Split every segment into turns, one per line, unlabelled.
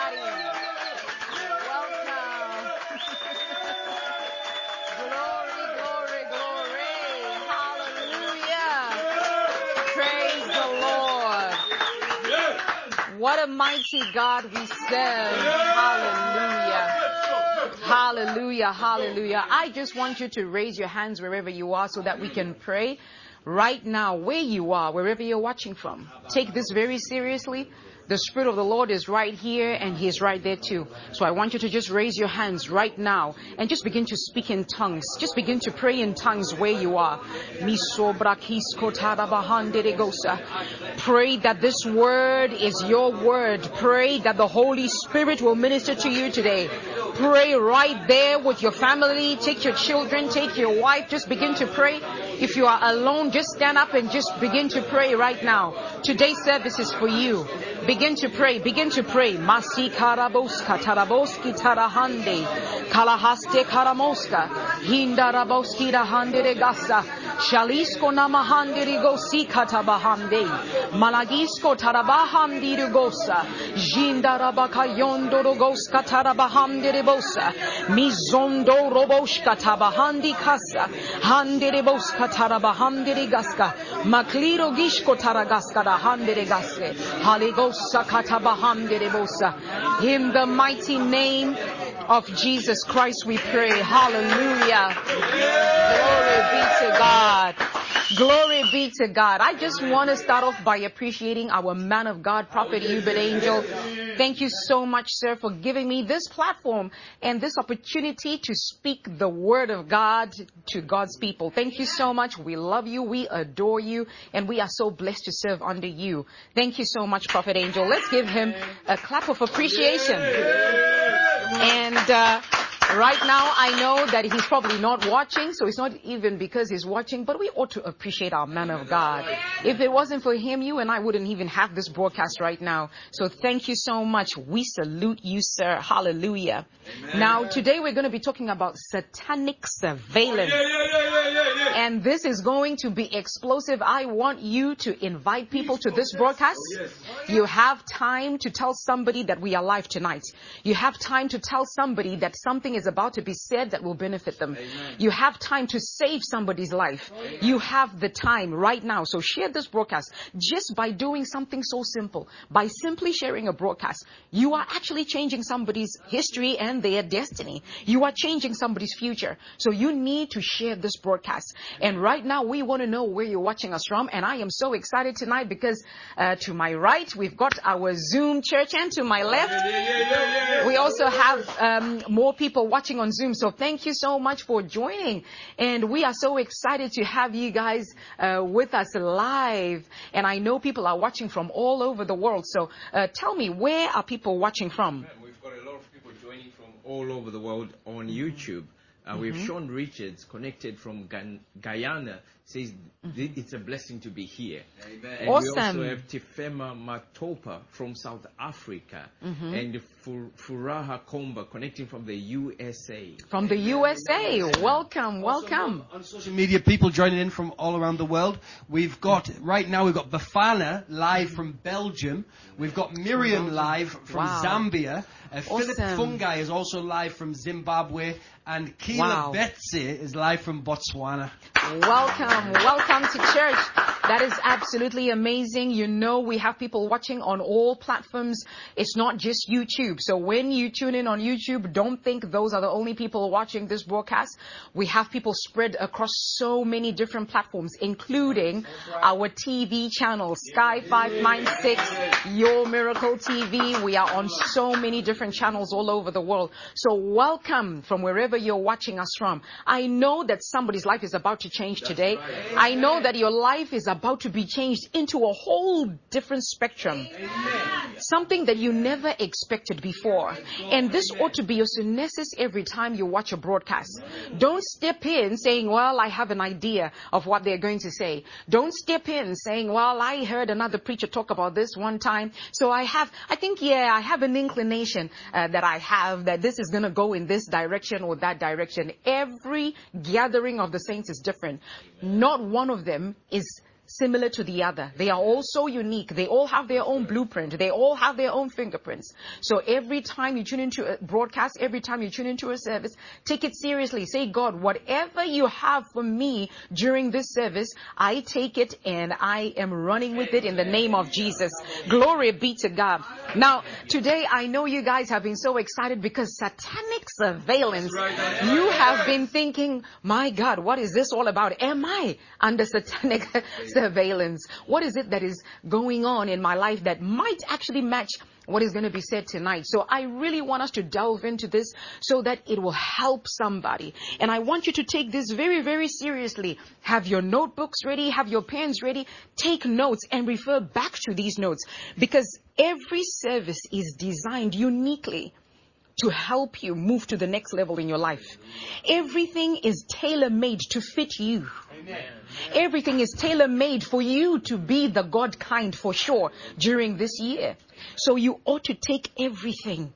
everybody. Welcome. Glory, glory, glory. Hallelujah. Praise the Lord. What a mighty God we serve. Hallelujah. Hallelujah. Hallelujah. I just want you to raise your hands wherever you are so that we can pray right now, where you are, wherever you're watching from. Take this very seriously. The Spirit of the Lord is right here and He is right there too. So I want you to just raise your hands right now and just begin to speak in tongues. Just begin to pray in tongues where you are. Pray that this word is your word. Pray that the Holy Spirit will minister to you today. Pray right there with your family. Take your children, take your wife. Just begin to pray. If you are alone, just stand up and just begin to pray right now. Today's service is for you. Begin to pray. Begin to pray. Masi karaboska taraboski tarahande kalahaste karamoska hindaraboski rahande regasa shalisko namahande rigosi katabahande malagisko tarabahandi rigosa jindarabaka yondorogoska tarabahande ribosa mizondo roboshka tabahandi kasa hande riboska tarabahande rigaska makliro gishko taragaska rahande regaske haligos. In the mighty name of Jesus Christ we pray. Hallelujah. Glory be to God. Glory be to God. I just want to start off by appreciating our man of God, Prophet Hubert Angel. Thank you so much, sir, for giving me this platform and this opportunity to speak the word of God to God's people. Thank you so much. We love you. We adore you. And we are so blessed to serve under you. Thank you so much, Prophet Angel. Let's give him a clap of appreciation. And right now, I know that he's probably not watching, so it's not even because he's watching, but we ought to appreciate our man of God. If it wasn't for him, you and I wouldn't even have this broadcast right now. So thank you so much. We salute you, sir. Hallelujah. Amen. Now, today we're going to be talking about satanic surveillance. And this is going to be explosive. I want you to invite people to this broadcast. You have time to tell somebody that we are live tonight. You have time to tell somebody that something is about to be said that will benefit them. Amen. You have time to save somebody's life. You have the time right now. So share this broadcast just by doing something so simple. By simply sharing a broadcast, you are actually changing somebody's history and their destiny. You are changing somebody's future. So you need to share this broadcast. And right now we want to know where you're watching us from. And I am so excited tonight because to my right, we've got our Zoom church, and to my left, we also have more people watching on Zoom. So thank you so much for joining. And we are so excited to have you guys with us live. And I know people are watching from all over the world. So tell me, where are people watching from?
We've got a lot of people joining from all over the world on YouTube. We have Sean Richards connected from Guyana. Says it's a blessing to be here. Amen. And
awesome.
We also have Tifema Matopa from South Africa and Furaha Komba connecting from the USA.
From the USA. Welcome, welcome.
Also on social media, people joining in from all around the world. We've got Bafana live from Belgium. We've got Miriam live from Zambia. Philip Fungai is also live from Zimbabwe. And Keela Betsy is live from Botswana.
Welcome to church. That is absolutely amazing. You know, we have people watching on all platforms. It's not just YouTube. So when you tune in on YouTube, don't think those are the only people watching this broadcast. We have people spread across so many different platforms, including our TV channel, Sky 596, Your Miracle TV. We are on so many different channels all over the world. So welcome from wherever you're watching us from. I know that somebody's life is about to change today. I know that your life is about to be changed into a whole different spectrum. Something that you never expected before. And this ought to be your synesis every time you watch a broadcast. Don't step in saying, well, I have an idea of what they're going to say. Don't step in saying, well, I heard another preacher talk about this one time. So I have an inclination that this is going to go in this direction or that direction. Every gathering of the saints is different. Not one of them is similar to the other. They are all so unique. They all have their own blueprint. They all have their own fingerprints. So every time you tune into a broadcast, every time you tune into a service, take it seriously. Say, God, whatever you have for me during this service, I take it and I am running with it in the name of Jesus. Glory be to God. Now, today I know you guys have been so excited because satanic surveillance. You have been thinking, my God, what is this all about? Am I under satanic surveillance? What is it that is going on in my life that might actually match what is going to be said tonight? So I really want us to delve into this so that it will help somebody. And I want you to take this very, very seriously. Have your notebooks ready, have your pens ready, take notes and refer back to these notes, because every service is designed uniquely to help you move to the next level in your life. Everything is tailor-made to fit you. Amen. Everything is tailor-made for you to be the God kind for sure during this year. So you ought to take everything,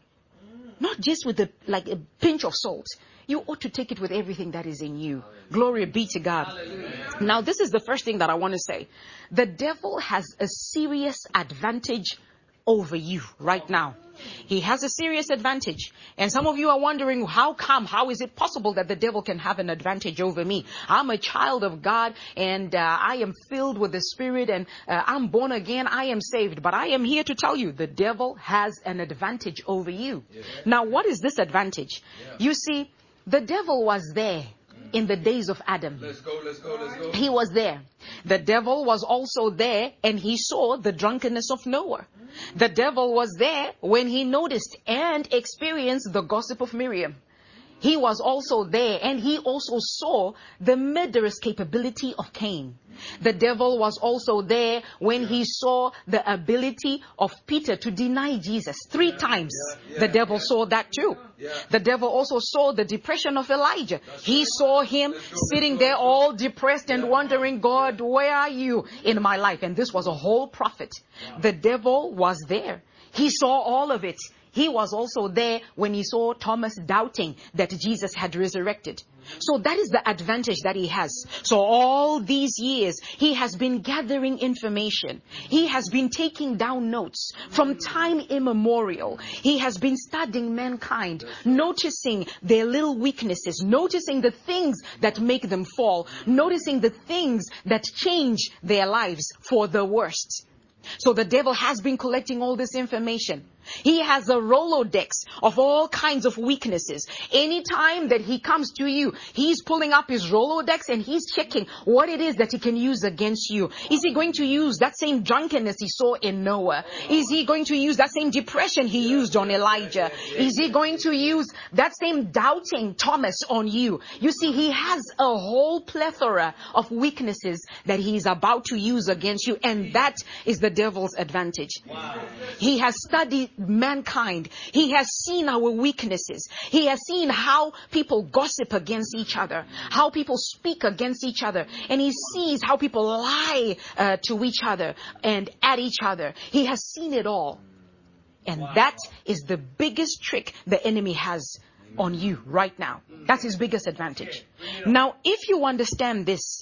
not just with a pinch of salt. You ought to take it with everything that is in you. Glory be to God. Hallelujah. Now, this is the first thing that I want to say. The devil has a serious advantage over you right now. He has a serious advantage. And some of you are wondering, how is it possible that the devil can have an advantage over me? I'm a child of God and I am filled with the Spirit and I'm born again. I am saved. But I am here to tell you, the devil has an advantage over you. Yeah. Now, what is this advantage? Yeah. You see, the devil was there in the days of Adam. Let's go. He was there. The devil was also there and he saw the drunkenness of Noah. The devil was there when he noticed and experienced the gossip of Miriam. He was also there and he also saw the murderous capability of Cain. The devil was also there when he saw the ability of Peter to deny Jesus 3 times. The devil saw that too. The devil also saw the depression of Elijah. He saw him sitting there all depressed and wondering, God, where are you in my life? And this was a whole prophet. The devil was there. He saw all of it. He was also there when he saw Thomas doubting that Jesus had resurrected. So that is the advantage that he has. So all these years, he has been gathering information. He has been taking down notes from time immemorial. He has been studying mankind, noticing their little weaknesses, noticing the things that make them fall, noticing the things that change their lives for the worst. So the devil has been collecting all this information. He has a Rolodex of all kinds of weaknesses. Anytime that he comes to you, he's pulling up his Rolodex and he's checking what it is that he can use against you. Is he going to use that same drunkenness he saw in Noah? Is he going to use that same depression he used on Elijah? Is he going to use that same doubting Thomas on you? You see, he has a whole plethora of weaknesses that he's about to use against you, and that is the devil's advantage. Wow. He has studied mankind. He has seen our weaknesses. He has seen how people gossip against each other, how people speak against each other, and he sees how people lie to each other and at each other. He has seen it all. And that is the biggest trick the enemy has on you right now. That's his biggest advantage. Now, if you understand this,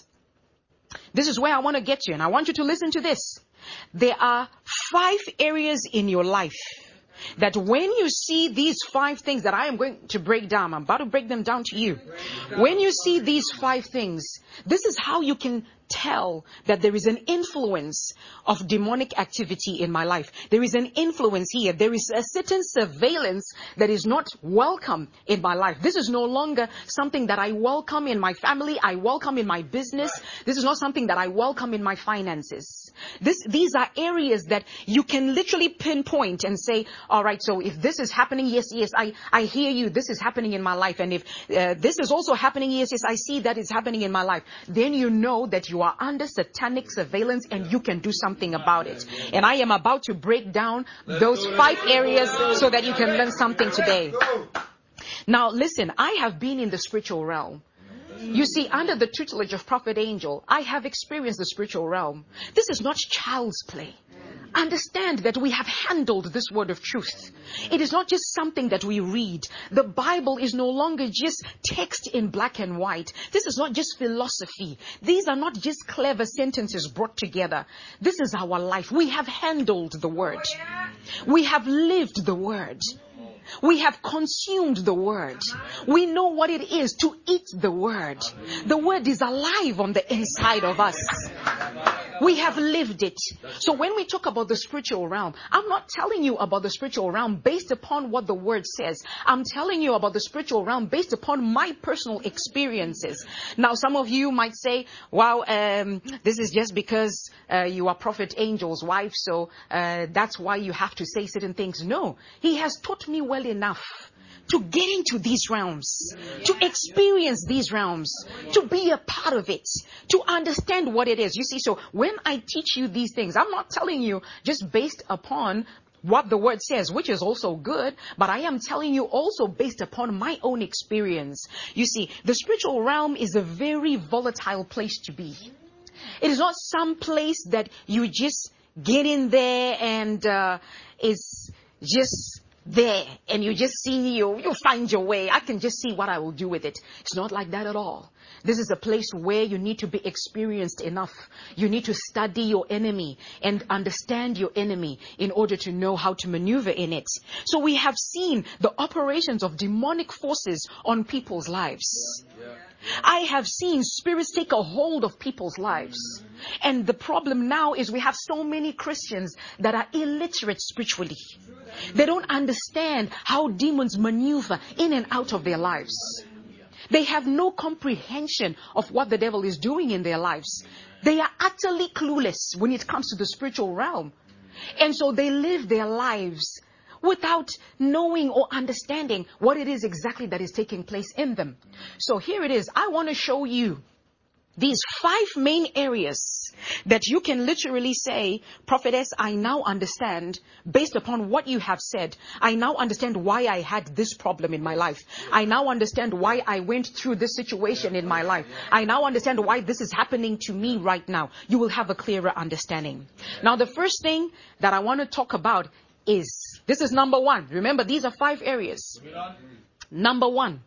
this is where I want to get you, and I want you to listen to this. There are 5 areas in your life that when you see these 5 things that I am going to break down, I'm about to break them down to you. When you see these 5 things, this is how you can tell that there is an influence of demonic activity in my life. There is an influence here. There is a certain surveillance that is not welcome in my life. This is no longer something that I welcome in my family. I welcome in my business. This is not something that I welcome in my finances. These are areas that you can literally pinpoint and say, all right, so if this is happening, yes, I hear you. This is happening in my life. And if this is also happening, yes, I see that it's happening in my life. Then you know that you are under satanic surveillance and you can do something about it. And I am about to break down those 5 areas so that you can learn something today. Now, listen, I have been in the spiritual realm. You see, under the tutelage of Prophet Angel, I have experienced the spiritual realm. This is not child's play. understand that we have handled this word of truth. It is not just something that we read. The Bible is no longer just text in black and white. This is not just philosophy. These are not just clever sentences brought together. This is our life. We have handled the word. We have lived the word. We have consumed the word. We know what it is to eat the word. The word is alive on the inside of us. We have lived it. So when we talk about the spiritual realm, I'm not telling you about the spiritual realm based upon what the word says. I'm telling you about the spiritual realm based upon my personal experiences. Now, some of you might say, wow, this is just because you are Prophet Angel's wife, so that's why you have to say certain things. No, he has taught me well enough to get into these realms, to experience these realms, to be a part of it, to understand what it is. You see, so when I teach you these things, I'm not telling you just based upon what the word says, which is also good, but I am telling you also based upon my own experience. You see, the spiritual realm is a very volatile place to be. It is not some place that you just get in there and is just there and you just see, you find your way. I can just see what I will do with it. It's not like that at all. This is a place where you need to be experienced enough. You need to study your enemy and understand your enemy in order to know how to maneuver in it. So we have seen the operations of demonic forces on people's lives. I have seen spirits take a hold of people's lives. And the problem now is we have so many Christians that are illiterate spiritually. They don't understand how demons maneuver in and out of their lives. They have no comprehension of what the devil is doing in their lives. They are utterly clueless when it comes to the spiritual realm. And so they live their lives without knowing or understanding what it is exactly that is taking place in them. So here it is. I want to show you these 5 main areas that you can literally say, Prophetess, I now understand, based upon what you have said, I now understand why I had this problem in my life. I now understand why I went through this situation in my life. I now understand why this is happening to me right now. You will have a clearer understanding. Now, the first thing that I want to talk about is, this is number 1. Remember, these are 5 areas. Number 1,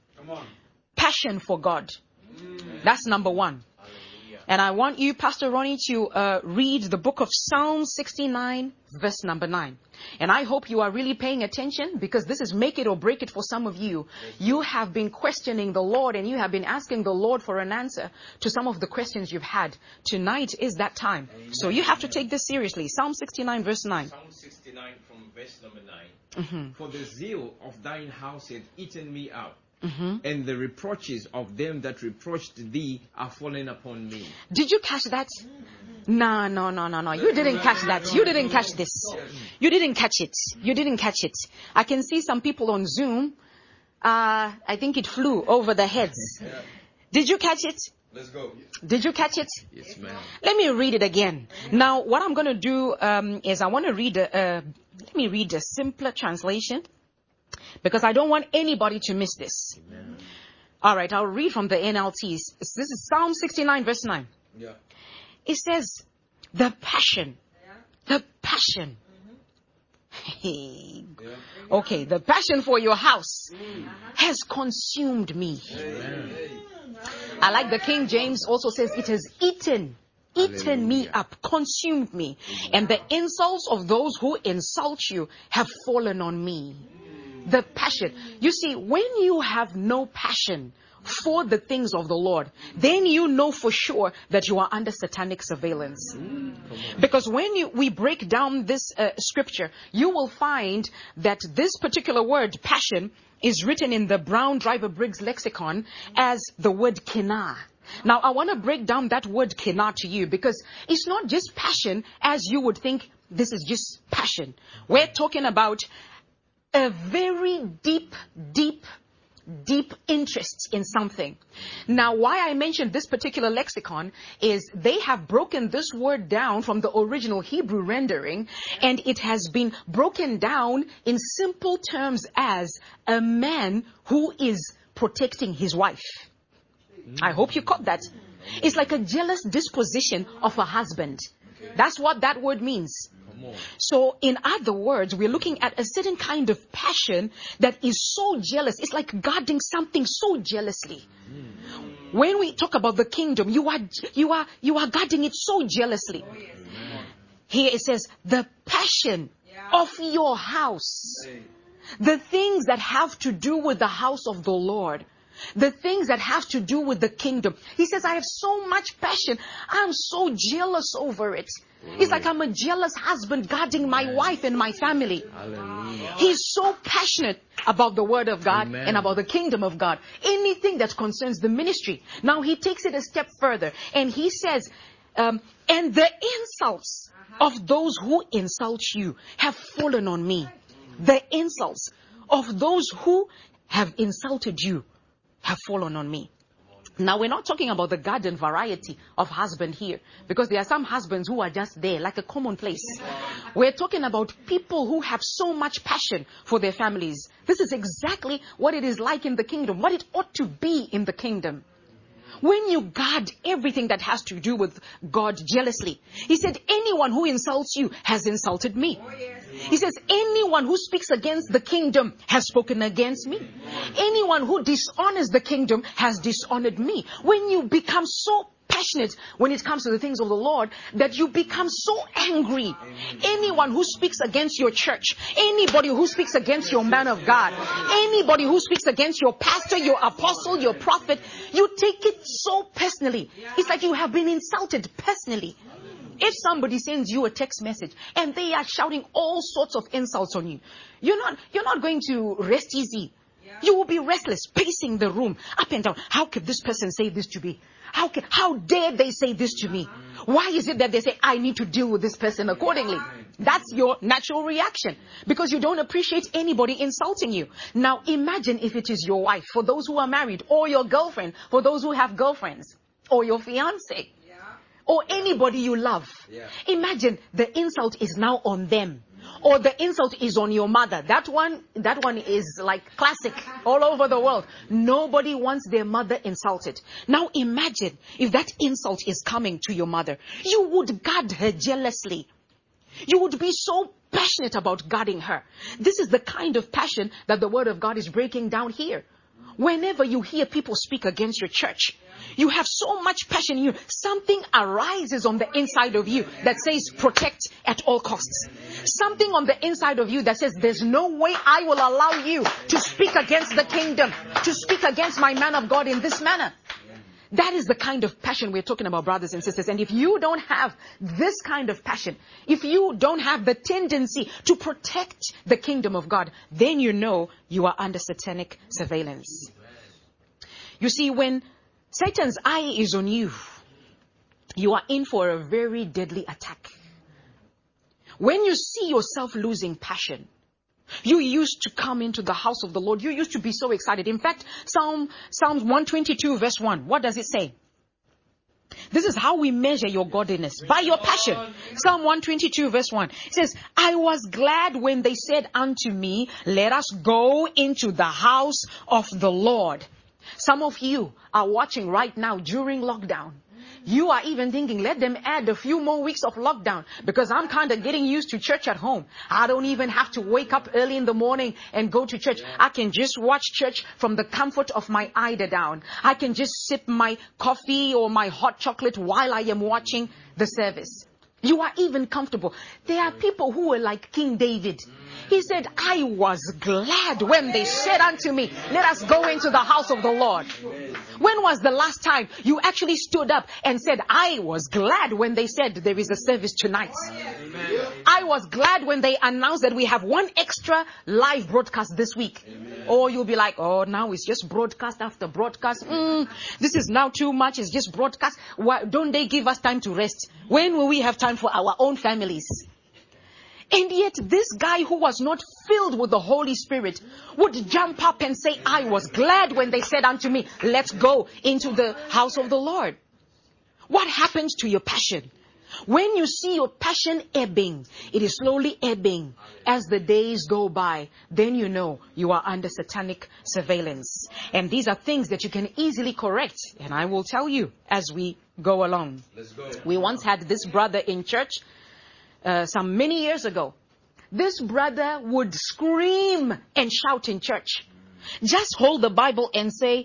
passion for God. That's number 1. And I want you, Pastor Ronnie, to read the book of Psalm 69, verse number 9. And I hope you are really paying attention, because this is make it or break it for some of you. You have been questioning the Lord and you have been asking the Lord for an answer to some of the questions you've had. Tonight is that time. Amen. So you have to take this seriously. Psalm 69, verse 9.
Psalm 69 from verse number 9. Mm-hmm. For the zeal of thine house hath eaten me up. Mm-hmm. And the reproaches of them that reproached thee are fallen upon me.
Did you catch that? No. You didn't catch that. You didn't catch this. You didn't catch it. You didn't catch it. I can see some people on Zoom. I think it flew over their heads. Did you catch it?
Let's go.
Did you catch it?
Yes, ma'am.
Let me read it again. Now, what I'm going to do is I want to read let me read a simpler translation, because I don't want anybody to miss this. Amen. All right, I'll read from the NLT. This is Psalm 69, verse 9. Yeah. It says, the passion. The passion. Hey. Yeah. Okay, the passion for your house has consumed me. Amen. I like the King James also says it has eaten me up, consumed me. And the insults of those who insult you have fallen on me. The passion. You see, when you have no passion for the things of the Lord, then you know for sure that you are under satanic surveillance. Because when we break down this scripture, you will find that this particular word, passion, is written in the Brown Driver Briggs lexicon as the word kina. Now, I want to break down that word kina to you, because it's not just passion as you would think. This is just passion. We're talking about a very deep interest in something. Now, why I mentioned this particular lexicon is they have broken this word down from the original Hebrew rendering, and it has been broken down in simple terms as a man who is protecting his wife. I hope you caught that. It's like a jealous disposition of a husband. That's what that word means. So in other words, we're looking at a certain kind of passion that is so jealous. It's like guarding something so jealously. When we talk about the kingdom, you are guarding it so jealously. Here it says, the passion of your house. The things that have to do with the house of the Lord. The things that have to do with the kingdom. He says, I have so much passion. I'm so jealous over it. It's like I'm a jealous husband guarding my wife and my family.
Hallelujah.
He's so passionate about the word of God and about the kingdom of God. Anything that concerns the ministry. Now he takes it a step further and he says, and the insults of those who insult you have fallen on me. The insults of those who have insulted you have fallen on me. Now, we're not talking about the garden variety of husband here, because there are some husbands who are just there, like a commonplace. We're talking about people who have so much passion for their families. This is exactly what it is like in the kingdom, what it ought to be in the kingdom. When you guard everything that has to do with God jealously, he said, anyone who insults you has insulted me. He says, anyone who speaks against the kingdom has spoken against me. Anyone who dishonors the kingdom has dishonored me. When you become so passionate when it comes to the things of the Lord that you become so angry. Anyone who speaks against your church, anybody who speaks against your man of God, anybody who speaks against your pastor, your apostle, your prophet, you take it so personally. It's like you have been insulted personally. If somebody sends you a text message and they are shouting all sorts of insults on you, you're not going to rest easy. You will be restless, pacing the room up and down. How could this person say this to me? How dare they say this to me? Why is it that they say, I need to deal with this person accordingly? That's your natural reaction because you don't appreciate anybody insulting you. Now imagine if it is your wife, for those who are married, or your girlfriend, for those who have girlfriends, or your fiance, or anybody you love. Imagine the insult is now on them. Or the insult is on your mother. That one is like classic all over the world. Nobody wants their mother insulted. Now imagine if that insult is coming to your mother. You would guard her jealously. You would be so passionate about guarding her. This is the kind of passion that the word of God is breaking down here. Whenever you hear people speak against your church, you have so much passion in you. Something arises on the inside of you that says protect at all costs. Something on the inside of you that says there's no way I will allow you to speak against the kingdom, to speak against my man of God in this manner. That is the kind of passion we're talking about, brothers and sisters. And if you don't have this kind of passion, if you don't have the tendency to protect the kingdom of God, then you know you are under satanic surveillance. You see, when Satan's eye is on you, you are in for a very deadly attack. When you see yourself losing passion, you used to come into the house of the Lord. You used to be so excited. In fact, Psalms 122 verse 1, what does it say? This is how we measure your godliness, by your passion. Psalm 122 verse 1. It says, I was glad when they said unto me, let us go into the house of the Lord. Some of you are watching right now during lockdown. You are even thinking, let them add a few more weeks of lockdown because I'm kind of getting used to church at home. I don't even have to wake up early in the morning and go to church. I can just watch church from the comfort of my eiderdown. I can just sip my coffee or my hot chocolate while I am watching the service. You are even comfortable. There are people who are like King David. He said, I was glad when they said unto me, let us go into the house of the Lord. When was the last time you actually stood up and said, I was glad when they said there is a service tonight? I was glad when they announced that we have one extra live broadcast this week. Or you'll be like, oh, now it's just broadcast after broadcast. This is now too much. It's just broadcast. Why don't they give us time to rest? When will we have time for our own families? And yet this guy who was not filled with the Holy Spirit would jump up and say, I was glad when they said unto me, let's go into the house of the Lord. What happens to your passion? When you see your passion ebbing, it is slowly ebbing as the days go by, then you know you are under satanic surveillance. And these are things that you can easily correct. And I will tell you as we go along.
Let's go.
We once had this brother in church. some many years ago. This brother would scream and shout in church. Just hold the Bible and say,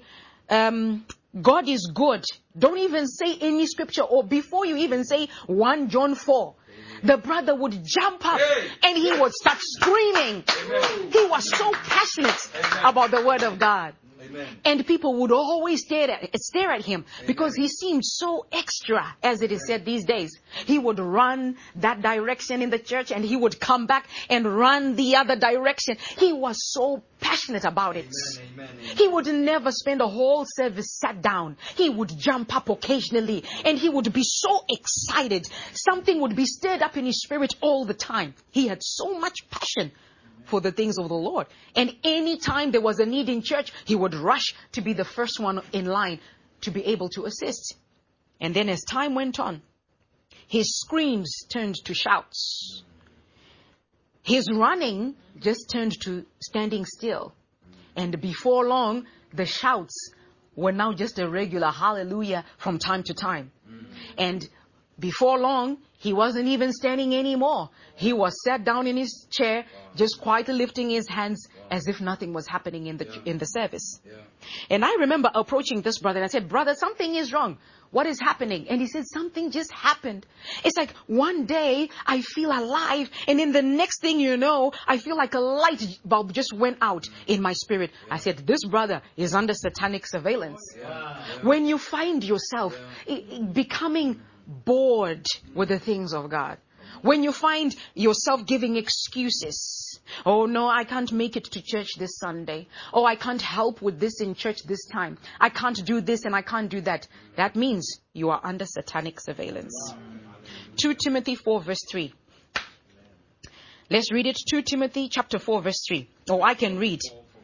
God is good. Don't even say any scripture, or before you even say 1 John 4, the brother would jump up and he would start screaming. He was so passionate about the word of God. And people would always stare at him because he seemed so extra, as it is said these days. He would run that direction in the church and he would come back and run the other direction. He was so passionate about it. He would never spend a whole service sat down. He would jump up occasionally and he would be so excited. Something would be stirred up in his spirit all the time. He had so much passion for the things of the Lord. And anytime there was a need in church, he would rush to be the first one in line to be able to assist. And then as time went on, his screams turned to shouts. His running just turned to standing still. And before long, the shouts were now just a regular hallelujah from time to time. And before long, he wasn't even standing anymore. He was sat down in his chair, just quietly lifting his hands as if nothing was happening in the service. And I remember approaching this brother and I said, brother, something is wrong. What is happening? And he said, something just happened. It's like one day I feel alive, and then the next thing you know, I feel like a light bulb just went out in my spirit. I said, this brother is under satanic surveillance. When you find yourself becoming bored with the things of God, when you find yourself giving excuses, oh no, I can't make it to church this Sunday, oh I can't help with this in church this time, I can't do this and I can't do that, that means you are under satanic surveillance. 2 Timothy 4 verse 3. Let's read it. 2 Timothy chapter 4 verse 3. Oh, I can read.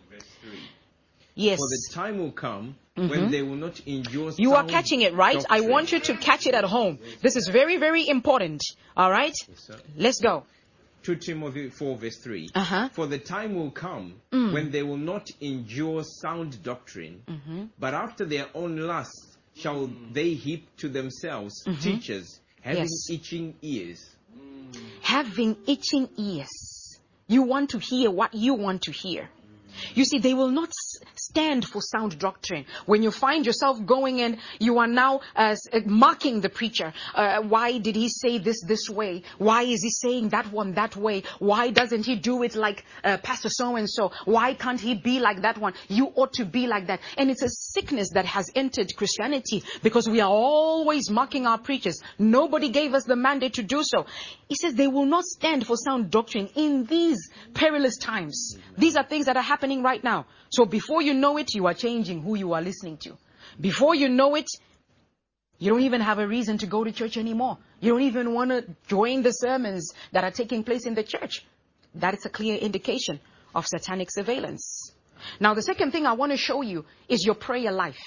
Yes.
For the time will come when they will not endure.
You are catching it, right? Doctrine. I want you to catch it at home. This is very, very important. All right? Yes, let's go.
2 Timothy 4 verse 3. For the time will come when they will not endure sound doctrine, but after their own lusts shall they heap to themselves teachers having itching ears.
Having itching ears. You want to hear what you want to hear. You see, they will not stand for sound doctrine. When you find yourself going and you are now mocking the preacher. Why did he say this way? Why is he saying that one that way? Why doesn't he do it like Pastor so-and-so? Why can't he be like that one? You ought to be like that. And it's a sickness that has entered Christianity because we are always mocking our preachers. Nobody gave us the mandate to do so. He says they will not stand for sound doctrine in these perilous times. These are things that are happening right now. So before you know it, you are changing who you are listening to. Before you know it, you don't even have a reason to go to church anymore. You don't even want to join the sermons that are taking place in the church. That is a clear indication of satanic surveillance. Now, the second thing I want to show you is your prayer life.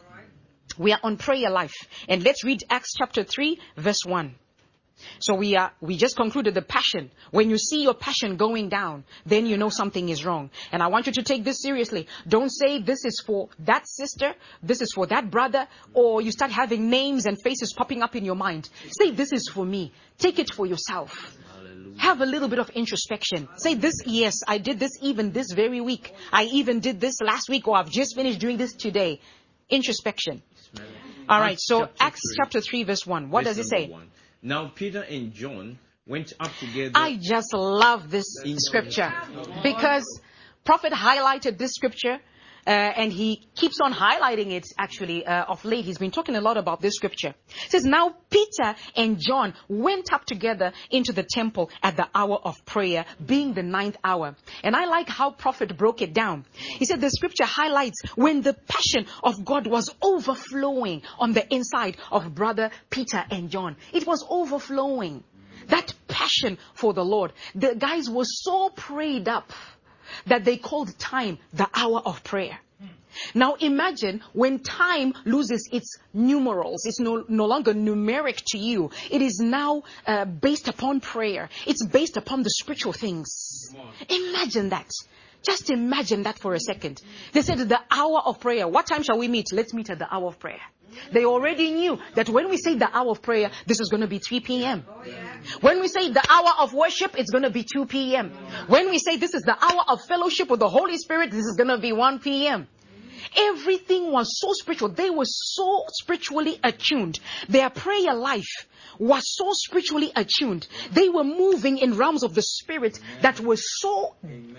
We are on prayer life. And let's read Acts chapter 3, verse 1. So we just concluded the passion. When you see your passion going down, then you know something is wrong. And I want you to take this seriously. Don't say this is for that sister, this is for that brother, or you start having names and faces popping up in your mind. Say this is for me. Take it for yourself. Have a little bit of introspection. Say this, yes, I did this even this very week. I even did this last week, or I've just finished doing this today. Introspection. All right, so Acts chapter 3 verse 1. What does it say?
Now Peter and John went up together.
I just love this scripture because Prophet highlighted this scripture and he keeps on highlighting it actually of late. He's been talking a lot about this scripture. It says, now Peter and John went up together into the temple at the hour of prayer, being the 9th hour. And I like how Prophet broke it down. He said the scripture highlights when the passion of God was overflowing on the inside of brother Peter and John. It was overflowing. That passion for the Lord. The guys were so prayed up that they called time the hour of prayer. Now imagine when time loses its numerals. It's no longer numeric to you. It is now based upon prayer. It's based upon the spiritual things. Imagine that. Just imagine that for a second. They said the hour of prayer. What time shall we meet? Let's meet at the hour of prayer. They already knew that when we say the hour of prayer, this is going to be 3 p.m. When we say the hour of worship, it's going to be 2 p.m. When we say this is the hour of fellowship with the Holy Spirit, this is going to be 1 p.m. Everything was so spiritual. They were so spiritually attuned. Their prayer life was so spiritually attuned. They were moving in realms of the Spirit that were so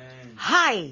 high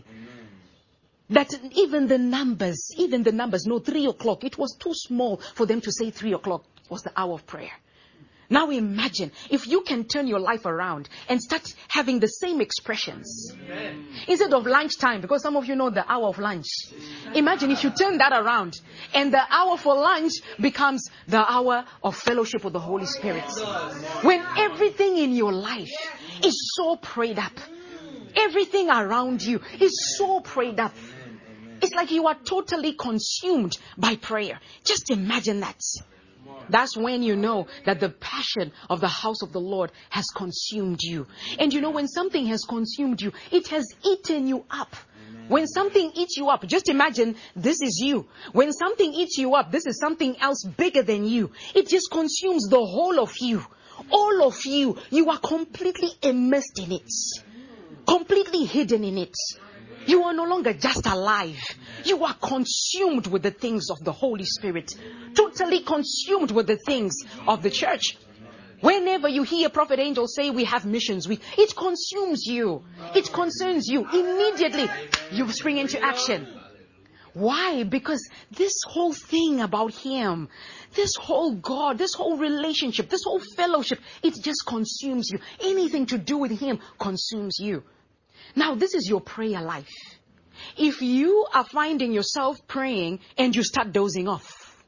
that even the numbers, no, 3 o'clock, it was too small for them to say 3 o'clock was the hour of prayer. Now imagine if you can turn your life around and start having the same expressions. Instead of lunchtime, because some of you know the hour of lunch. Imagine if you turn that around and the hour for lunch becomes the hour of fellowship with the Holy Spirit. When everything in your life is so prayed up. Everything around you is so prayed up. It's like you are totally consumed by prayer. Just imagine that. That's when you know that the passion of the house of the Lord has consumed you. And you know, when something has consumed you, it has eaten you up. When something eats you up, just imagine this is you. When something eats you up, this is something else bigger than you. It just consumes the whole of you. All of you. You are completely immersed in it. Completely hidden in it. You are no longer just alive. You are consumed with the things of the Holy Spirit. Totally consumed with the things of the church. Whenever you hear Prophet Angel say we have missions week, it consumes you. It concerns you. Immediately you spring into action. Why? Because this whole thing about Him, this whole God, this whole relationship, this whole fellowship, it just consumes you. Anything to do with Him consumes you. Now, this is your prayer life. If you are finding yourself praying and you start dozing off,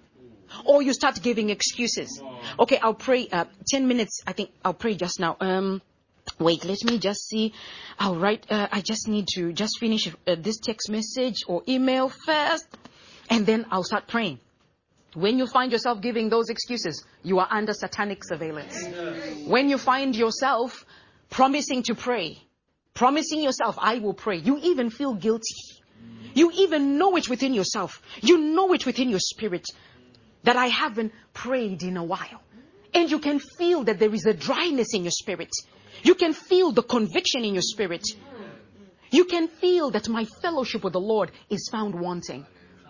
or you start giving excuses. Okay, I'll pray 10 minutes. I think I'll pray just now. Wait, let me just see. All right, I just need to just finish this text message or email first, and then I'll start praying. When you find yourself giving those excuses, you are under satanic surveillance. When you find yourself promising to pray, promising yourself, I will pray. You even feel guilty. You even know it within yourself. You know it within your spirit that I haven't prayed in a while. And you can feel that there is a dryness in your spirit. You can feel the conviction in your spirit. You can feel that my fellowship with the Lord is found wanting.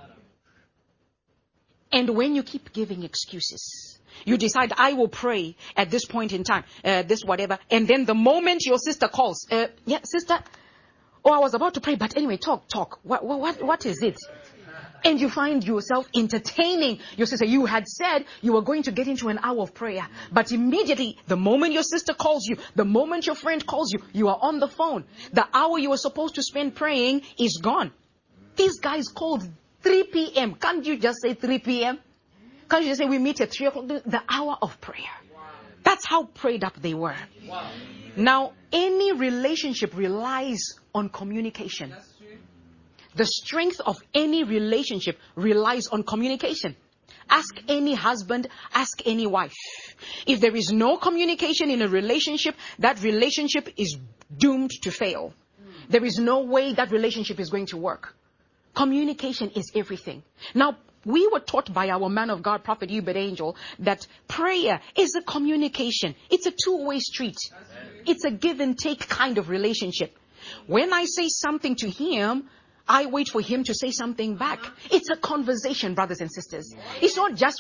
And when you keep giving excuses, you decide, I will pray at this point in time, this whatever. And then the moment your sister calls, yeah, sister, I was about to pray, but anyway, talk. What is it? And you find yourself entertaining your sister. You had said you were going to get into an hour of prayer. But immediately, the moment your sister calls you, the moment your friend calls you, you are on the phone. The hour you were supposed to spend praying is gone. These guys called 3 p.m. Can't you just say 3 p.m.? Can't you just say we meet at 3 o'clock? The hour of prayer. That's how prayed up they were. Now, any relationship relies on communication. The strength of any relationship relies on communication. Ask any husband, ask any wife. If there is no communication in a relationship, that relationship is doomed to fail. There is no way that relationship is going to work. Communication is everything. Now, we were taught by our man of God, Prophet Hubert Angel, that prayer is a communication. It's a two-way street. It's a give and take kind of relationship. When I say something to him, I wait for him to say something back. It's a conversation, brothers and sisters. It's not just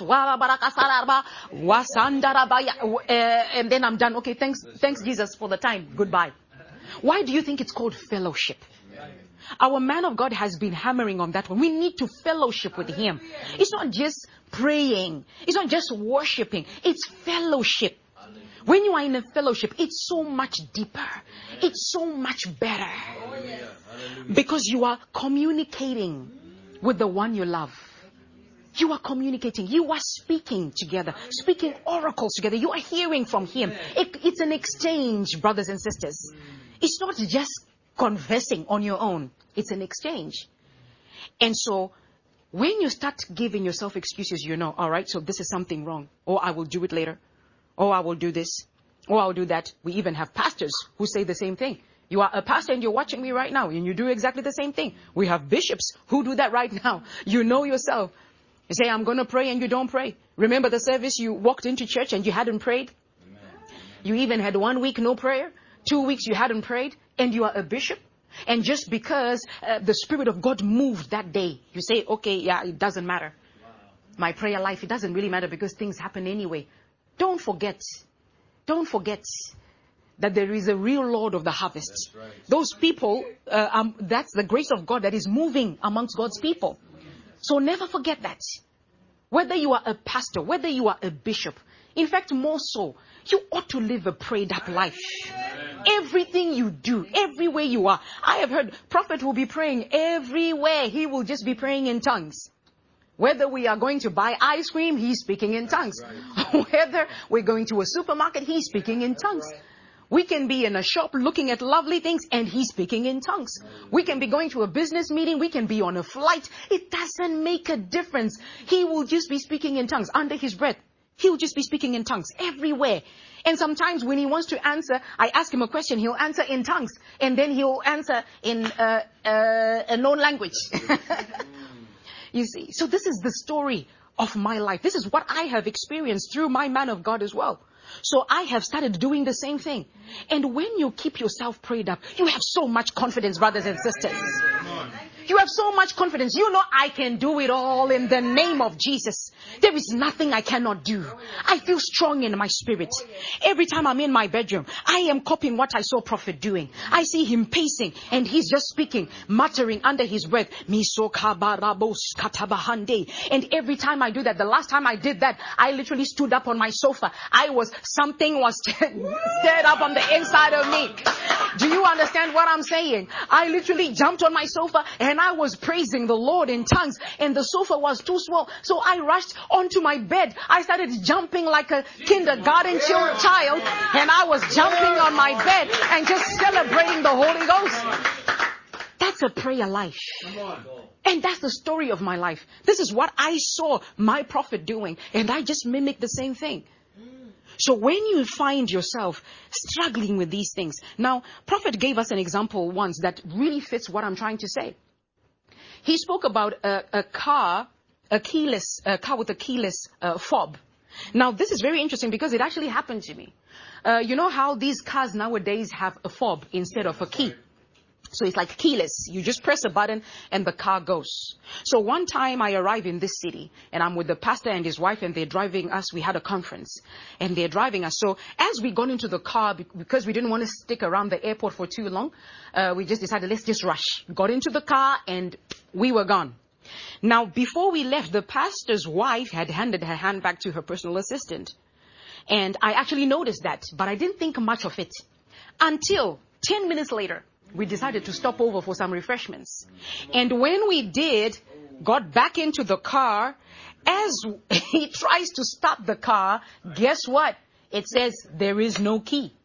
and then I'm done. Okay, thanks Jesus for the time. Goodbye. Why do you think it's called fellowship? Our man of God has been hammering on that one. We need to fellowship with him. It's not just praying. It's not just worshiping. It's fellowship. When you are in a fellowship, it's so much deeper. It's so much better. Because you are communicating with the one you love. You are communicating. You are speaking together. Speaking oracles together. You are hearing from him. It's an exchange, brothers and sisters. It's not just conversing on your own. It's an exchange. And so, when you start giving yourself excuses, you know, all right, so this is something wrong. Or I will do it later. Or I will do this. Or I will do that. We even have pastors who say the same thing. You are a pastor and you're watching me right now and you do exactly the same thing. We have bishops who do that right now. You know yourself. You say, I'm going to pray, and you don't pray. Remember the service you walked into church and you hadn't prayed? Amen. You even had 1 week no prayer. 2 weeks you hadn't prayed, and you are a bishop. And just because the Spirit of God moved that day, you say, okay, yeah, it doesn't matter. Wow. My prayer life, it doesn't really matter because things happen anyway. Don't forget that there is a real Lord of the harvest. Right. Those people, that's the grace of God that is moving amongst God's people. So never forget that. Whether you are a pastor, whether you are a bishop, in fact, more so, you ought to live a prayed up life. Everything you do, everywhere you are. I have heard prophet will be praying everywhere. He will just be praying in tongues. Whether we are going to buy ice cream, he's speaking in tongues. Whether we're going to a supermarket, he's speaking in tongues. We can be in a shop looking at lovely things and he's speaking in tongues. We can be going to a business meeting. We can be on a flight. It doesn't make a difference. He will just be speaking in tongues under his breath. He'll just be speaking in tongues everywhere. And sometimes when he wants to answer, I ask him a question, he'll answer in tongues. And then he'll answer in a known language. You see, so this is the story of my life. This is what I have experienced through my man of God as well. So I have started doing the same thing. And when you keep yourself prayed up, you have so much confidence, brothers and sisters. You have so much confidence. You know, I can do it all in the name of Jesus. There is nothing I cannot do. I feel strong in my spirit. Every time I'm in my bedroom, I am copying what I saw prophet doing. I see him pacing and he's just speaking, muttering under his breath. And every time I do that, the last time I did that, I literally stood up on my sofa. Something was stirred up on the inside of me. Do you understand what I'm saying? I literally jumped on my sofa and I was praising the Lord in tongues, and the sofa was too small. So I rushed onto my bed. I started jumping like a kindergarten child, and I was jumping on my bed and just celebrating the Holy Ghost. That's a prayer life. And that's the story of my life. This is what I saw my prophet doing, and I just mimicked the same thing. So when you find yourself struggling with these things, now, prophet gave us an example once that really fits what I'm trying to say. He spoke about a car with a keyless fob. Now, this is very interesting because it actually happened to me. You know how these cars nowadays have a fob instead of a key? So it's like keyless. You just press a button and the car goes. So one time I arrived in this city and I'm with the pastor and his wife and they're driving us. We had a conference and they're driving us. So as we got into the car, because we didn't want to stick around the airport for too long, we just decided, let's just rush. Got into the car and we were gone. Now, before we left, the pastor's wife had handed her handbag to her personal assistant. And I actually noticed that, but I didn't think much of it until 10 minutes later. We decided to stop over for some refreshments. And when we did, got back into the car, as he tries to stop the car, guess what? It says there is no key.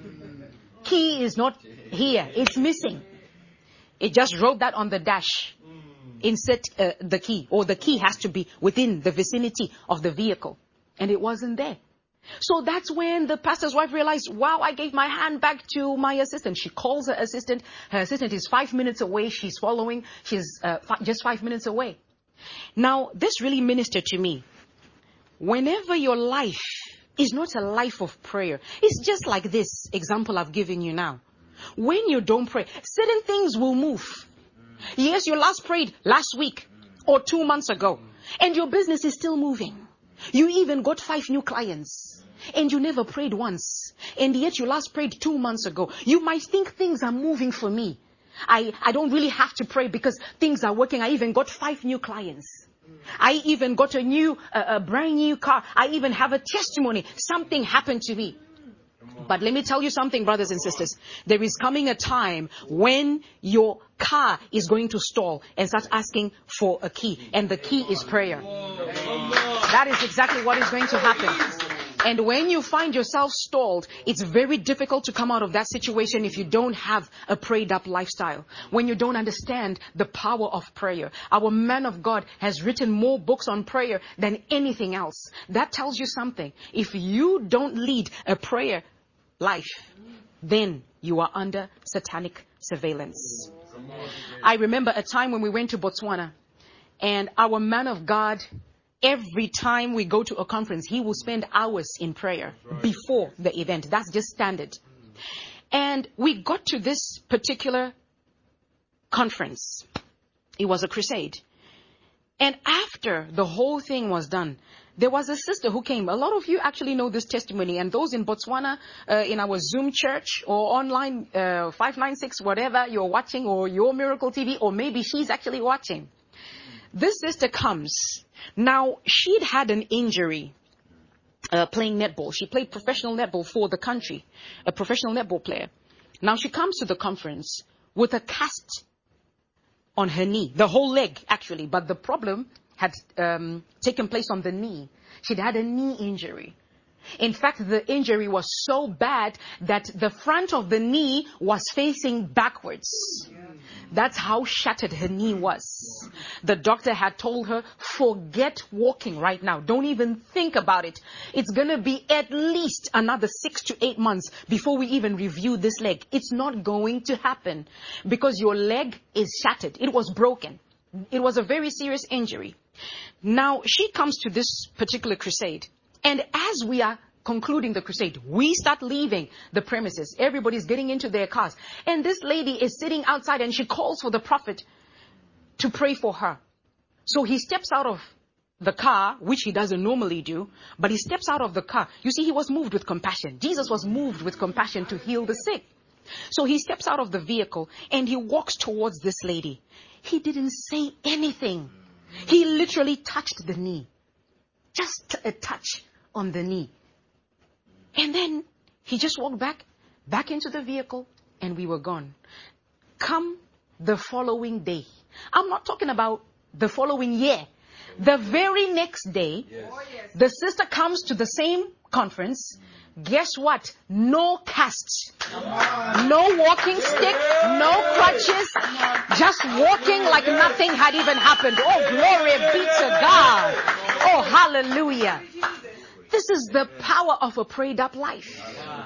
Key is not here. It's missing. It just wrote that on the dash. Insert the key, or the key has to be within the vicinity of the vehicle. And it wasn't there. So that's when the pastor's wife realized, wow, I gave my handbag to my assistant. She calls her assistant. Her assistant is 5 minutes away. She's following. She's just 5 minutes away. Now, this really ministered to me. Whenever your life is not a life of prayer, it's just like this example I've given you now. When you don't pray, certain things will move. Yes, you last prayed last week or 2 months ago, and your business is still moving. You even got 5 new clients and you never prayed once. And yet you last prayed 2 months ago. You might think things are moving for me. I don't really have to pray because things are working. I even got 5 new clients. I even got a brand new car. I even have a testimony. Something happened to me. But let me tell you something, brothers and sisters. There is coming a time when your car is going to stall and start asking for a key. And the key is prayer. That is exactly what is going to happen. And when you find yourself stalled, it's very difficult to come out of that situation if you don't have a prayed up lifestyle. When you don't understand the power of prayer. Our man of God has written more books on prayer than anything else. That tells you something. If you don't lead a prayer life, then you are under satanic surveillance. I remember a time when we went to Botswana and our man of God every time we go to a conference, he will spend hours in prayer before the event. That's just standard. And we got to this particular conference. It was a crusade. And after the whole thing was done, there was a sister who came. A lot of you actually know this testimony. And those in Botswana, in our Zoom church or online, 596, whatever you're watching, or your Miracle TV, or maybe she's actually watching. This sister comes. Now, she'd had an injury playing netball. She played professional netball for the country, a professional netball player. Now, she comes to the conference with a cast on her knee, the whole leg, actually. But the problem had taken place on the knee. She'd had a knee injury. In fact, the injury was so bad that the front of the knee was facing backwards. That's how shattered her knee was. The doctor had told her, forget walking right now. Don't even think about it. It's going to be at least another 6 to 8 months before we even review this leg. It's not going to happen because your leg is shattered. It was broken. It was a very serious injury. Now, she comes to this particular crusade. And as we are concluding the crusade, we start leaving the premises. Everybody's getting into their cars. And this lady is sitting outside and she calls for the prophet to pray for her. So he steps out of the car, which he doesn't normally do, but he steps out of the car. You see, he was moved with compassion. Jesus was moved with compassion to heal the sick. So he steps out of the vehicle and he walks towards this lady. He didn't say anything. He literally touched the knee. Just a touch on the knee. And then he just walked back into the vehicle, and we were gone. Come the following day. I'm not talking about the following year. The very next day, the sister comes to the same conference. Guess what? No cast. No walking stick. No crutches. Just walking like nothing had even happened. Oh, glory be to God. Oh, hallelujah. This is the power of a prayed up life.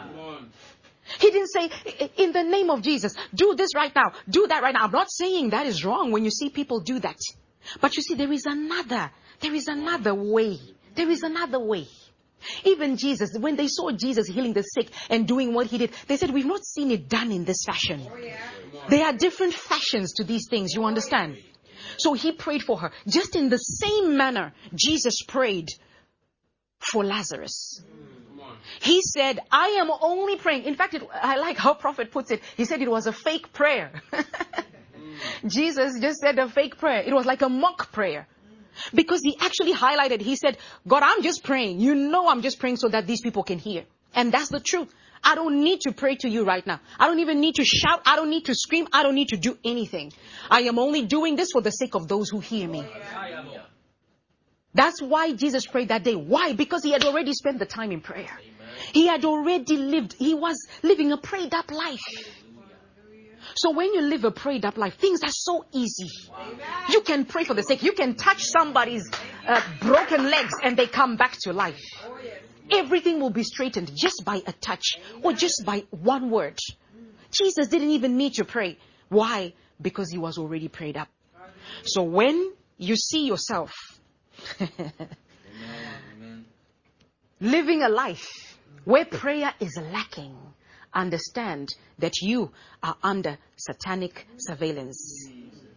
He didn't say, in the name of Jesus, do this right now. Do that right now. I'm not saying that is wrong when you see people do that. But you see, there is another way. There is another way. Even Jesus, when they saw Jesus healing the sick and doing what he did, they said, we've not seen it done in this fashion. There are different fashions to these things, you understand? So he prayed for her. Just in the same manner, Jesus prayed for Lazarus. He said, I am only praying. In fact, I like how Prophet puts it. He said it was a fake prayer. Jesus just said a fake prayer. It was like a mock prayer. Because he actually highlighted, he said, God, I'm just praying. You know I'm just praying so that these people can hear. And that's the truth. I don't need to pray to you right now. I don't even need to shout. I don't need to scream. I don't need to do anything. I am only doing this for the sake of those who hear me. That's why Jesus prayed that day. Why? Because he had already spent the time in prayer. He had already lived. He was living a prayed up life. So when you live a prayed up life, things are so easy. You can pray for the sick. You can touch somebody's broken legs and they come back to life. Everything will be straightened just by a touch or just by one word. Jesus didn't even need to pray. Why? Because he was already prayed up. So when you see yourself living a life where prayer is lacking, understand that you are under satanic surveillance.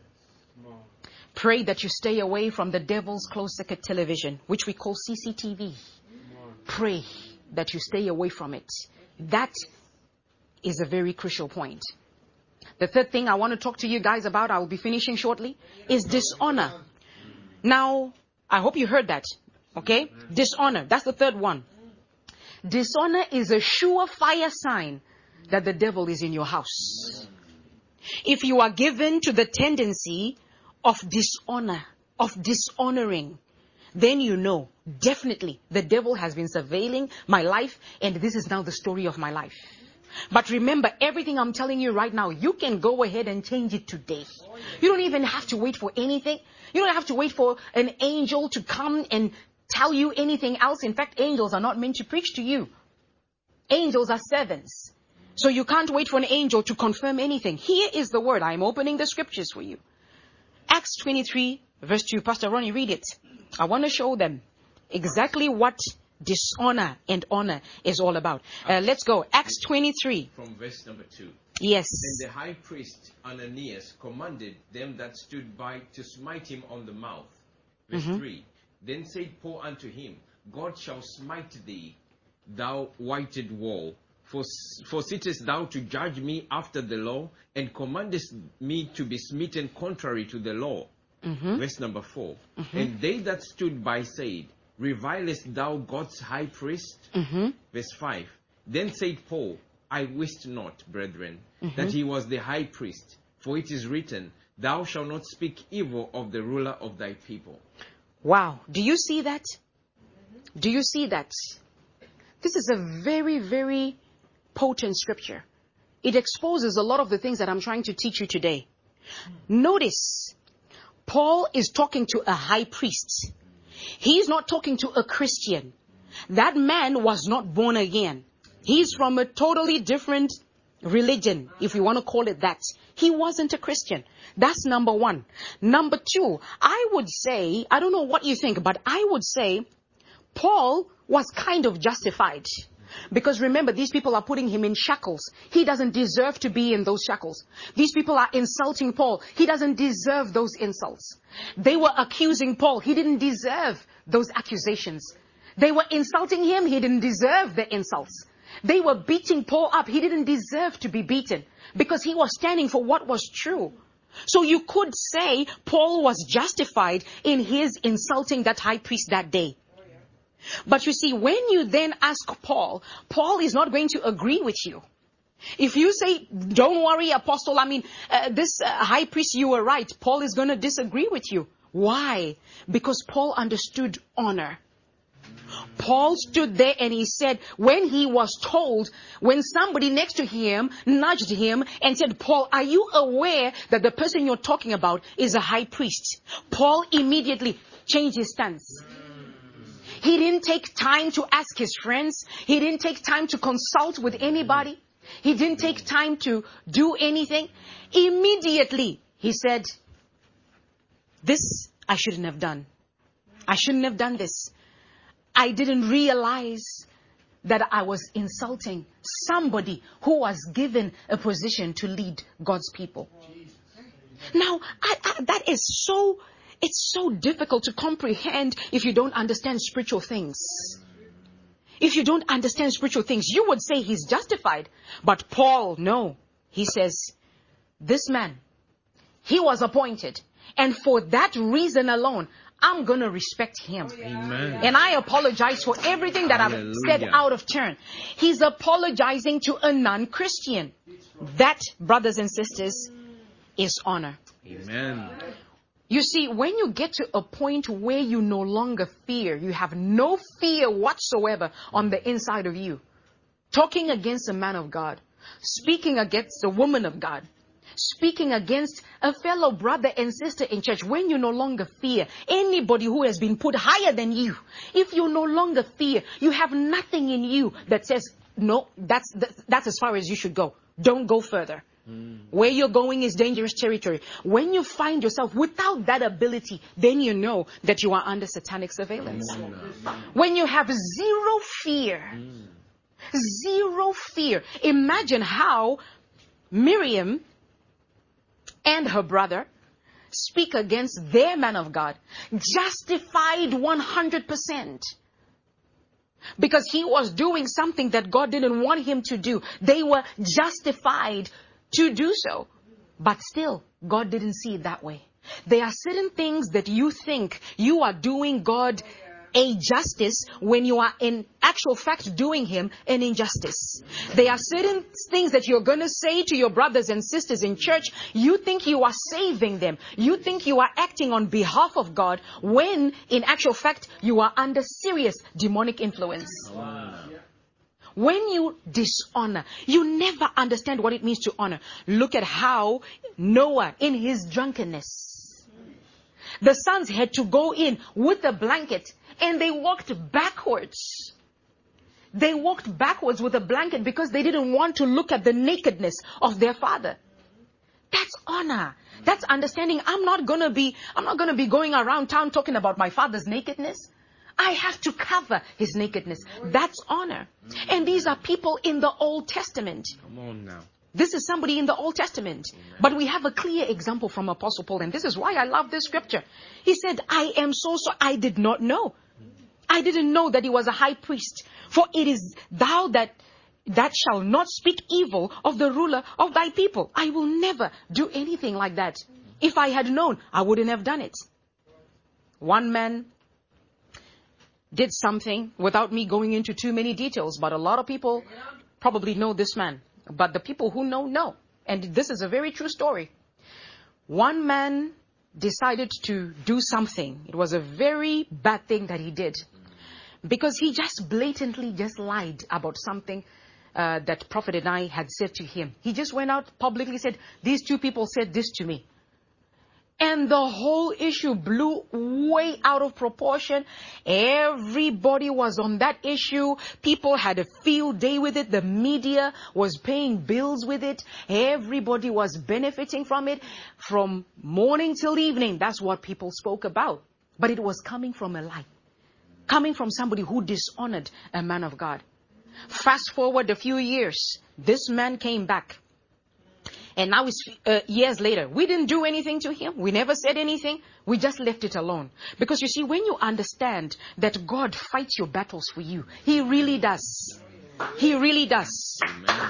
Pray that you stay away from the devil's closed circuit television, which we call CCTV. Pray that you stay away from it. That is a very crucial point. The third thing I want to talk to you guys about, I will be finishing shortly, is dishonor. Now, I hope you heard that. Okay? Dishonor. That's the third one. Dishonor is a surefire sign that the devil is in your house. If you are given to the tendency of dishonor, of dishonoring, then you know definitely the devil has been surveilling my life and this is now the story of my life. But remember, everything I'm telling you right now, you can go ahead and change it today. You don't even have to wait for anything. You don't have to wait for an angel to come and tell you anything else. In fact, angels are not meant to preach to you. Angels are servants. So you can't wait for an angel to confirm anything. Here is the word. I'm opening the scriptures for you. Acts 23 Verse 2. Pastor Ronnie, read it. I want to show them exactly what dishonor and honor is all about. Let's go. Acts 23.
From verse number 2.
Yes.
Then the high priest Ananias commanded them that stood by to smite him on the mouth. Verse 3. Then said Paul unto him, God shall smite thee, thou whited wall. For sittest thou to judge me after the law, and commandest me to be smitten contrary to the law? Verse number 4. And they that stood by said, revilest thou God's high priest? Verse 5. Then said Paul, I wist not, brethren, that he was the high priest, for it is written, thou shalt not speak evil of the ruler of thy people.
Wow. Do you see that? Do you see that? This is a very, very potent scripture. It exposes a lot of the things that I'm trying to teach you today. Notice, Paul is talking to a high priest. He's not talking to a Christian. That man was not born again. He's from a totally different religion, if you want to call it that. He wasn't a Christian. That's number one. Number two, I would say, I don't know what you think, but I would say Paul was kind of justified. Because remember, these people are putting him in shackles. He doesn't deserve to be in those shackles. These people are insulting Paul. He doesn't deserve those insults. They were accusing Paul. He didn't deserve those accusations. They were insulting him. He didn't deserve the insults. They were beating Paul up. He didn't deserve to be beaten because he was standing for what was true. So you could say Paul was justified in his insulting that high priest that day. But you see, when you then ask Paul, Paul is not going to agree with you. If you say, don't worry, apostle, this high priest, you were right, Paul is going to disagree with you. Why? Because Paul understood honor. Paul stood there and he said, when he was told, when somebody next to him nudged him and said, Paul, are you aware that the person you're talking about is a high priest? Paul immediately changed his stance. He didn't take time to ask his friends. He didn't take time to consult with anybody. He didn't take time to do anything. Immediately, he said, this I shouldn't have done. I shouldn't have done this. I didn't realize that I was insulting somebody who was given a position to lead God's people. Now, that is so... It's so difficult to comprehend if you don't understand spiritual things. If you don't understand spiritual things, you would say he's justified. But Paul, no. He says, this man, he was appointed. And for that reason alone, I'm going to respect him.
Amen.
And I apologize for everything that I've said out of turn. He's apologizing to a non-Christian. That, brothers and sisters, is honor.
Amen.
You see, when you get to a point where you no longer fear, you have no fear whatsoever on the inside of you, talking against a man of God, speaking against a woman of God, speaking against a fellow brother and sister in church, when you no longer fear anybody who has been put higher than you, if you no longer fear, you have nothing in you that says, no, that's as far as you should go. Don't go further. Where you're going is dangerous territory. When you find yourself without that ability, then you know that you are under satanic surveillance. When you have zero fear, imagine how Miriam and her brother speak against their man of God, justified 100%. Because he was doing something that God didn't want him to do. They were justified to do so. But still, God didn't see it that way. There are certain things that you think you are doing God a justice when you are in actual fact doing him an injustice. There are certain things that you're going to say to your brothers and sisters in church. You think you are saving them. You think you are acting on behalf of God when in actual fact you are under serious demonic influence. Wow. When you dishonor, you never understand what it means to honor. Look at how Noah, in his drunkenness, the sons had to go in with a blanket and they walked backwards. They walked backwards with a blanket because they didn't want to look at the nakedness of their father. That's honor. That's understanding. I'm not going to be going around town talking about my father's nakedness. I have to cover his nakedness. That's honor. And these are people in the Old Testament.
Come on now.
This is somebody in the Old Testament. But we have a clear example from Apostle Paul. And this is why I love this scripture. He said, I am so I did not know. I didn't know that he was a high priest. For it is thou that shall not speak evil of the ruler of thy people. I will never do anything like that. If I had known, I wouldn't have done it. One man did something without me going into too many details, but a lot of people probably know this man. But the people who know. And this is a very true story. One man decided to do something. It was a very bad thing that he did. Because he just blatantly lied about something that Prophet and I had said to him. He just went out publicly, said, these two people said this to me. And the whole issue blew way out of proportion. Everybody was on that issue. People had a field day with it. The media was paying bills with it. Everybody was benefiting from it. From morning till evening, that's what people spoke about. But it was coming from a lie. Coming from somebody who dishonored a man of God. Fast forward a few years. This man came back. And now it's years later. We didn't do anything to him. We never said anything. We just left it alone. Because you see, when you understand that God fights your battles for you, He really does. He really does.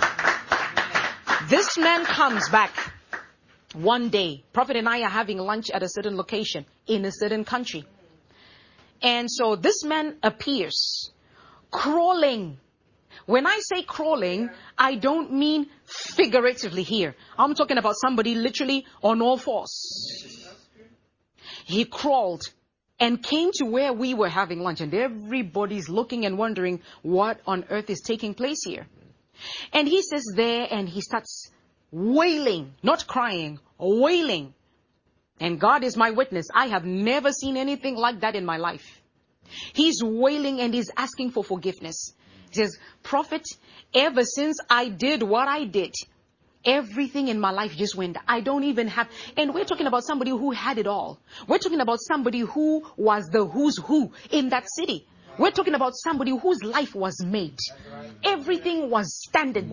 This man comes back one day. Prophet and I are having lunch at a certain location in a certain country. And so this man appears crawling. When I say crawling, I don't mean figuratively here. I'm talking about somebody literally on all fours. He crawled and came to where we were having lunch, and everybody's looking and wondering what on earth is taking place here. And he says there, and he starts wailing, not crying, wailing. And God is my witness. I have never seen anything like that in my life. He's wailing and he's asking for forgiveness. He says, Prophet, ever since I did what I did, everything in my life just went. I don't even have, and we're talking about somebody who had it all. We're talking about somebody who was the who's who in that city. We're talking about somebody whose life was made. Everything was standard,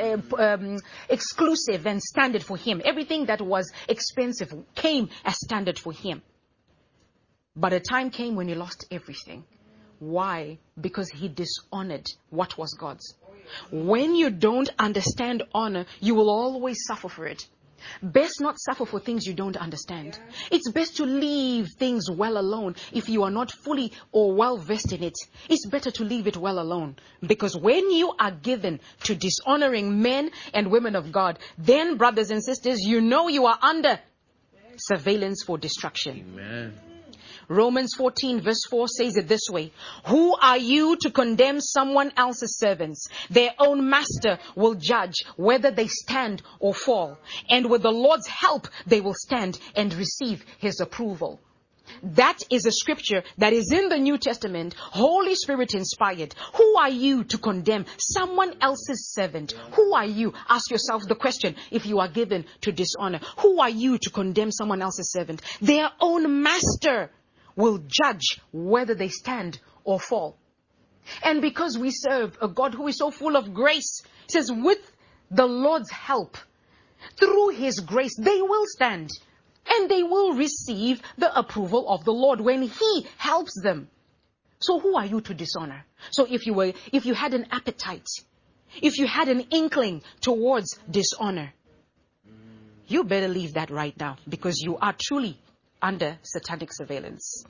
exclusive and standard for him. Everything that was expensive came as standard for him. But a time came when he lost everything. Why? Because he dishonored what was God's. When you don't understand honor, you will always suffer for it. Best not suffer for things you don't understand. It's best to leave things well alone if you are not fully or well versed in it. It's better to leave it well alone. Because when you are given to dishonoring men and women of God, then, brothers and sisters, you know you are under surveillance for destruction.
Amen.
Romans 14 verse 4 says it this way. Who are you to condemn someone else's servants? Their own master will judge whether they stand or fall. And with the Lord's help, they will stand and receive his approval. That is a scripture that is in the New Testament, Holy Spirit inspired. Who are you to condemn someone else's servant? Who are you? Ask yourself the question if you are given to dishonor. Who are you to condemn someone else's servant? Their own master will judge whether they stand or fall. And because we serve a God who is so full of grace, it says with the Lord's help, through his grace, they will stand and they will receive the approval of the Lord when he helps them. So who are you to dishonor? So if you had an appetite, if you had an inkling towards dishonor, you better leave that right now, because you are truly under satanic surveillance.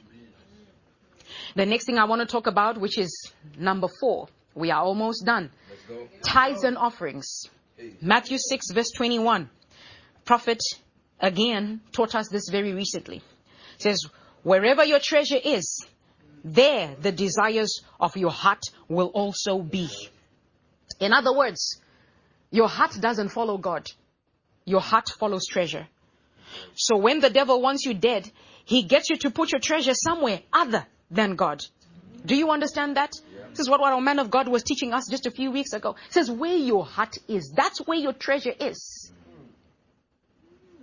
The next thing I want to talk about, which is number 4. We are almost done. Tithes and offerings. Matthew 6 verse 21. Prophet again taught us this very recently. It says, wherever your treasure is, there the desires of your heart will also be. In other words, your heart doesn't follow God. Your heart follows treasure. So when the devil wants you dead, he gets you to put your treasure somewhere other than God. Do you understand that? This is what our man of God was teaching us just a few weeks ago. It says where your heart is, that's where your treasure is.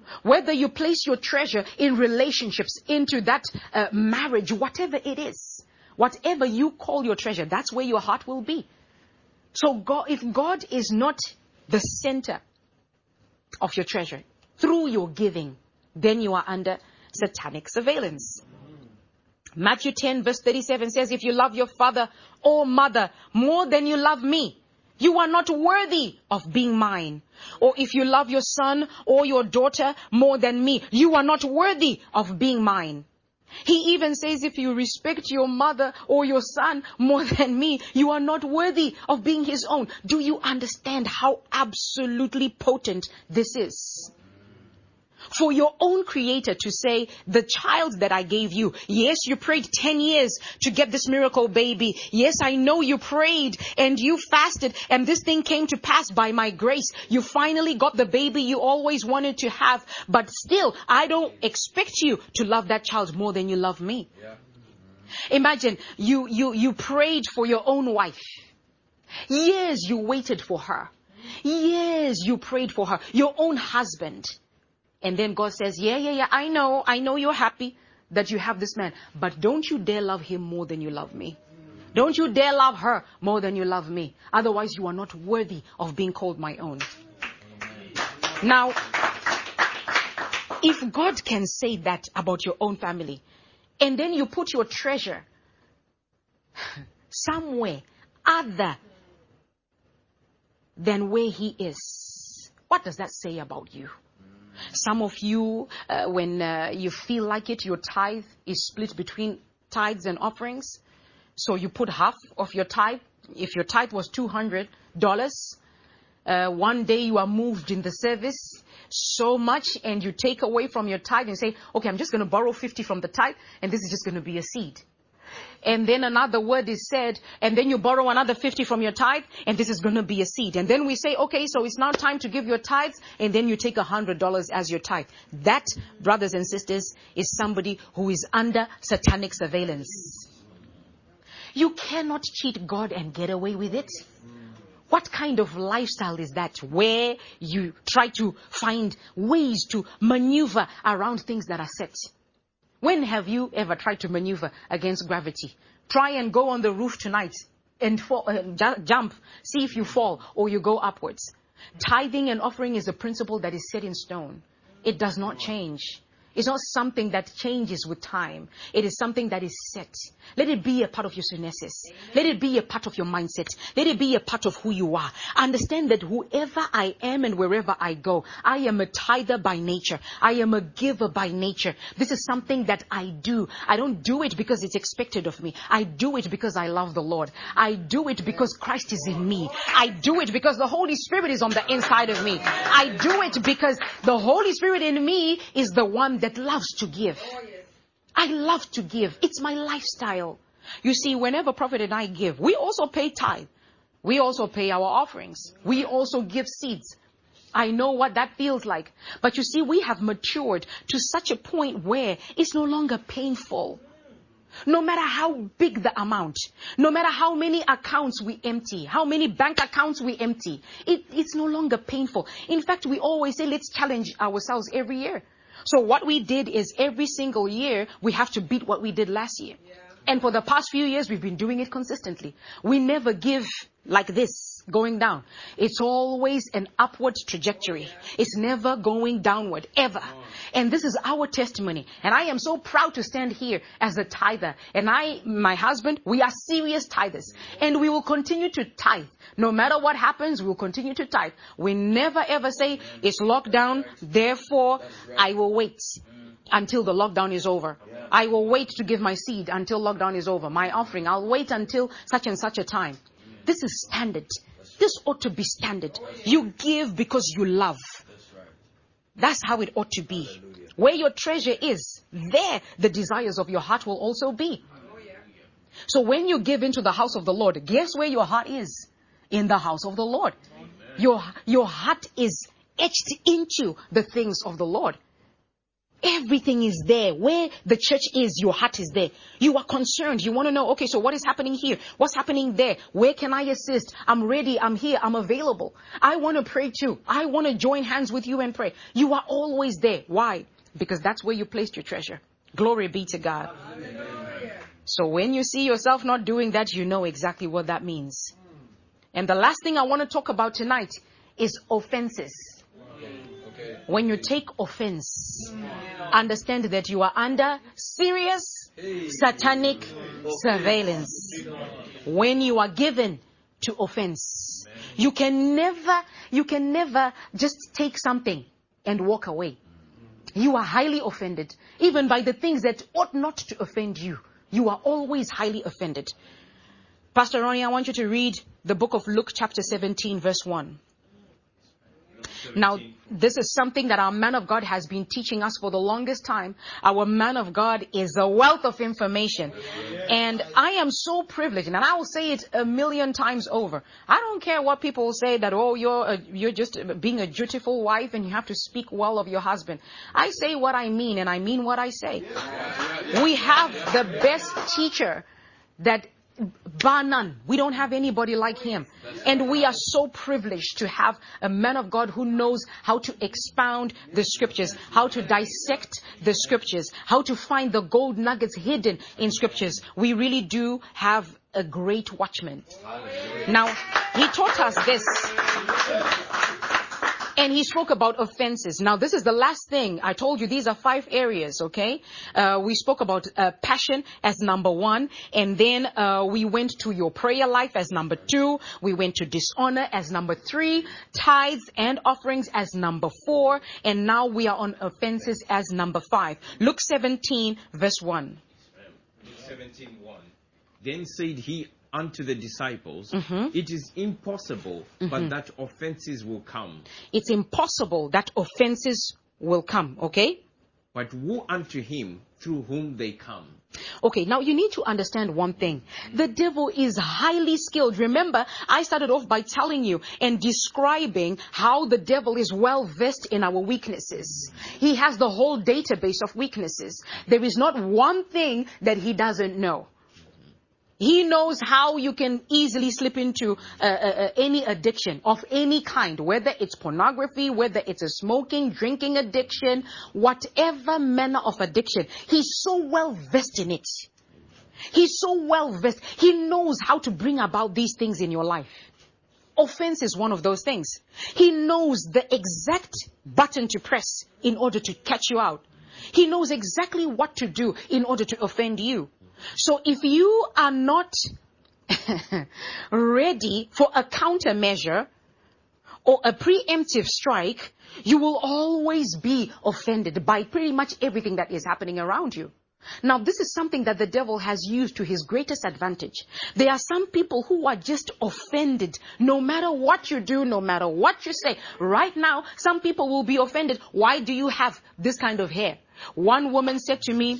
Whether you place your treasure in relationships, into that marriage, whatever it is, whatever you call your treasure, that's where your heart will be. So if God is not the center of your treasure through your giving, then you are under satanic surveillance. Matthew 10 verse 37 says, if you love your father or mother more than you love me, you are not worthy of being mine. Or if you love your son or your daughter more than me, you are not worthy of being mine. He even says, if you respect your mother or your son more than me, you are not worthy of being his own. Do you understand how absolutely potent this is? For your own creator to say, the child that I gave you, yes, you prayed 10 years to get this miracle baby. Yes, I know you prayed and you fasted and this thing came to pass by my grace. You finally got the baby you always wanted to have. But still, I don't expect you to love that child more than you love me. Yeah. Imagine you prayed for your own wife. Years you waited for her. Years you prayed for her. Your own husband. And then God says, yeah, I know you're happy that you have this man, but don't you dare love him more than you love me. Don't you dare love her more than you love me. Otherwise, you are not worthy of being called my own. Now, if God can say that about your own family, and then you put your treasure somewhere other than where he is, what does that say about you? Some of you, when you feel like it, your tithe is split between tithes and offerings. So you put half of your tithe. If your tithe was $200, one day you are moved in the service so much and you take away from your tithe and say, okay, I'm just going to borrow 50 from the tithe and this is just going to be a seed. And then another word is said, and then you borrow another 50 from your tithe, and this is going to be a seed. And then we say, okay, so it's now time to give your tithes, and then you take $100 as your tithe. That, brothers and sisters, is somebody who is under satanic surveillance. You cannot cheat God and get away with it. What kind of lifestyle is that, where you try to find ways to maneuver around things that are set? When have you ever tried to maneuver against gravity? Try and go on the roof tonight and fall, jump, see if you fall or you go upwards. Tithing and offering is a principle that is set in stone. It does not change. It's not something that changes with time. It is something that is set. Let it be a part of your synesis. Let it be a part of your mindset. Let it be a part of who you are. Understand that whoever I am and wherever I go, I am a tither by nature. I am a giver by nature. This is something that I do. I don't do it because it's expected of me. I do it because I love the Lord. I do it because Christ is in me. I do it because the Holy Spirit is on the inside of me. I do it because the Holy Spirit in me is the one that loves to give. I love to give. It's my lifestyle. You see, whenever Prophet and I give, we also pay tithe. We also pay our offerings. We also give seeds. I know what that feels like. But you see, we have matured to such a point where it's no longer painful. No matter how big the amount, no matter how many accounts we empty, how many bank accounts we empty, it's no longer painful. In fact, we always say, let's challenge ourselves every year. So what we did is every single year, we have to beat what we did last year. Yeah. And for the past few years, we've been doing it consistently. We never give like this, going down. It's always an upward trajectory. It's never going downward, ever. And this is our testimony. And I am so proud to stand here as a tither. And my husband, we are serious tithers. And we will continue to tithe. No matter what happens, we will continue to tithe. We never ever say, it's lockdown, therefore I will wait until the lockdown is over. I will wait to give my seed until lockdown is over. My offering, I'll wait until such and such a time. This is standard. This ought to be standard. You give because you love. That's how it ought to be. Where your treasure is, there the desires of your heart will also be. So when you give into the house of the Lord, guess where your heart is? In the house of the Lord. Your heart is etched into the things of the Lord. Everything is there. Where the church is, your heart is there. You are concerned. You want to know, okay, so what is happening here? What's happening there? Where can I assist? I'm ready. I'm here. I'm available. I want to pray too. I want to join hands with you and pray. You are always there. Why? Because that's where you placed your treasure. Glory be to God. So when you see yourself not doing that, you know exactly what that means. And the last thing I want to talk about tonight is offenses. When you take offense, understand that you are under serious satanic surveillance. When you are given to offense, you can never just take something and walk away. You are highly offended, even by the things that ought not to offend you. You are always highly offended. Pastor Ronnie, I want you to read the book of Luke chapter 17, verse 1. Now, this is something that our man of God has been teaching us for the longest time. Our man of God is a wealth of information. And I am so privileged, and I will say it 1,000,000 times over. I don't care what people say that, oh, you're just being a dutiful wife and you have to speak well of your husband. I say what I mean, and I mean what I say. We have the best teacher that bar none. We don't have anybody like him. And we are so privileged to have a man of God who knows how to expound the scriptures, how to dissect the scriptures, how to find the gold nuggets hidden in scriptures. We really do have a great watchman. Now, he taught us this. And he spoke about offenses. Now, this is the last thing. I told you these are 5 areas, okay? We spoke about passion as number 1. And then we went to your prayer life as number 2. We went to dishonor as number 3. Tithes and offerings as number 4. And now we are on offenses as number 5. Luke 17, verse 1.
Luke 17:1. Then said he unto the disciples, it is impossible, but that offenses will come.
It's impossible that offenses will come, okay?
But woe unto him through whom they come.
Okay, now you need to understand one thing. The devil is highly skilled. Remember, I started off by telling you and describing how the devil is well versed in our weaknesses. He has the whole database of weaknesses. There is not one thing that he doesn't know. He knows how you can easily slip into any addiction of any kind, whether it's pornography, whether it's a smoking, drinking addiction, whatever manner of addiction. He's so well versed in it. He's so well versed. He knows how to bring about these things in your life. Offense is one of those things. He knows the exact button to press in order to catch you out. He knows exactly what to do in order to offend you. So if you are not ready for a countermeasure or a preemptive strike, you will always be offended by pretty much everything that is happening around you. Now, this is something that the devil has used to his greatest advantage. There are some people who are just offended no matter what you do, no matter what you say. Right now, some people will be offended. Why do you have this kind of hair? One woman said to me,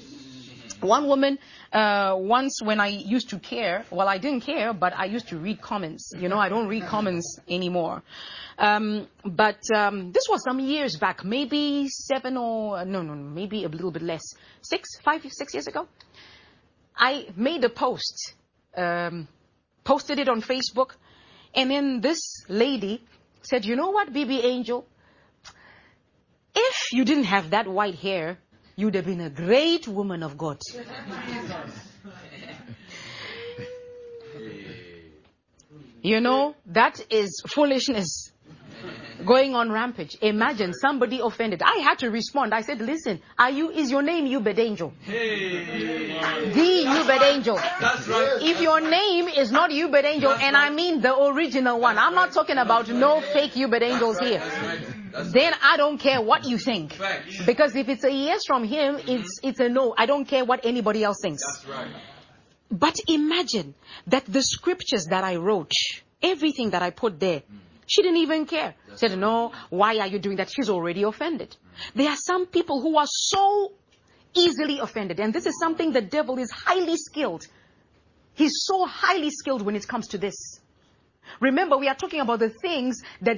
once when I used to care, well, I didn't care, but I used to read comments. You know, I don't read comments anymore. But this was some years back, maybe maybe a little bit less. 6 years ago. I made a post, posted it on Facebook. And then this lady said, you know what, BB Angel? If you didn't have that white hair, you'd have been a great woman of God. You know, that is foolishness going on rampage. Imagine somebody offended. I had to respond. I said, listen, is your name Ubed Angel? The Ubed Angel.
That's right.
If your name is not Ubed Angel, and I mean the original one, I'm not talking about no fake Ubed Angels here. Then I don't care what you think. Because if it's a yes from him, it's a no. I don't care what anybody else thinks.
That's right.
But imagine that the scriptures that I wrote, everything that I put there, she didn't even care. Said, no, why are you doing that? She's already offended. There are some people who are so easily offended. And this is something the devil is highly skilled. He's so highly skilled when it comes to this. Remember, we are talking about the things that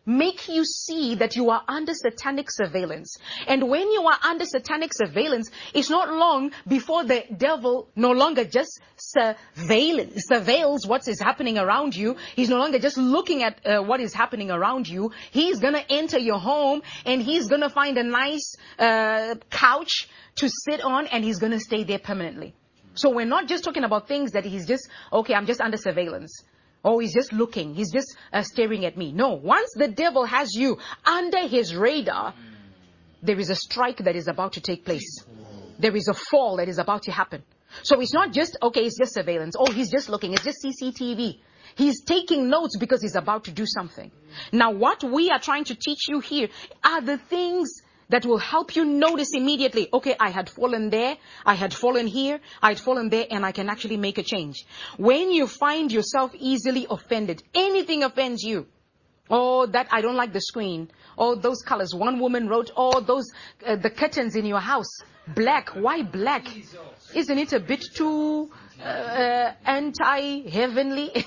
make you see that you are under satanic surveillance. And when you are under satanic surveillance, it's not long before the devil no longer just surveils what is happening around you. He's no longer just looking at what is happening around you. He's going to enter your home, and he's going to find a nice couch to sit on, and he's going to stay there permanently. So we're not just talking about things that he's just, okay, I'm just under surveillance. Oh, he's just looking. He's just staring at me. No, once the devil has you under his radar, there is a strike that is about to take place. There is a fall that is about to happen. So it's not just, okay, it's just surveillance. Oh, he's just looking. It's just CCTV. He's taking notes because he's about to do something. Now, what we are trying to teach you here are the things that will help you notice immediately. Okay, I had fallen there, I had fallen here, I had fallen there, and I can actually make a change. When you find yourself easily offended, anything offends you. Oh, that I don't like the screen. Oh, those colors. One woman wrote, oh, those, the curtains in your house. Black. Why black? Isn't it a bit too anti-heavenly?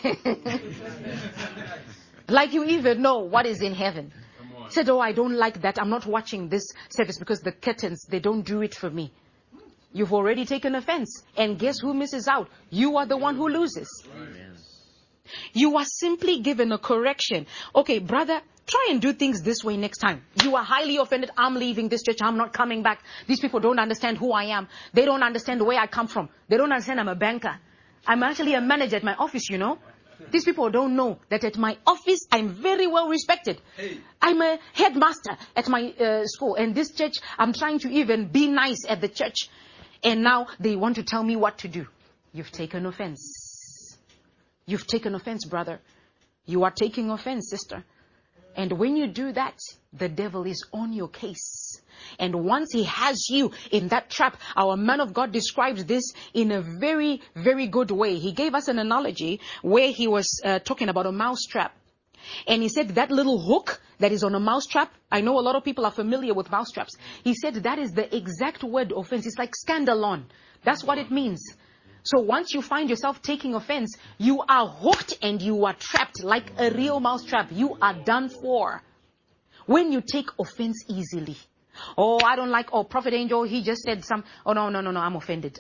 Like you even know what is in heaven. Said, oh, I don't like that. I'm not watching this service because the curtains, they don't do it for me. You've already taken offense. And guess who misses out? You are the one who loses. Amen. You are simply given a correction. Okay, brother, try and do things this way next time. You are highly offended. I'm leaving this church. I'm not coming back. These people don't understand who I am. They don't understand where I come from. They don't understand I'm a banker. I'm actually a manager at my office, you know. These people don't know that at my office, I'm very well respected. I'm a headmaster at my school. And this church, I'm trying to even be nice at the church. And now they want to tell me what to do. You've taken offense. You've taken offense, brother. You are taking offense, sister. And when you do that, the devil is on your case. And once he has you in that trap, our man of God described this in a very, very good way. He gave us an analogy where he was talking about a mouse trap. And he said that little hook that is on a mouse trap, I know a lot of people are familiar with mouse traps. He said that is the exact word offense. It's like scandalon. That's what it means. So once you find yourself taking offense, you are hooked and you are trapped like a real mouse trap. You are done for. When you take offense easily. Oh, I don't like, oh, Prophet Angel, he just said oh, no, I'm offended.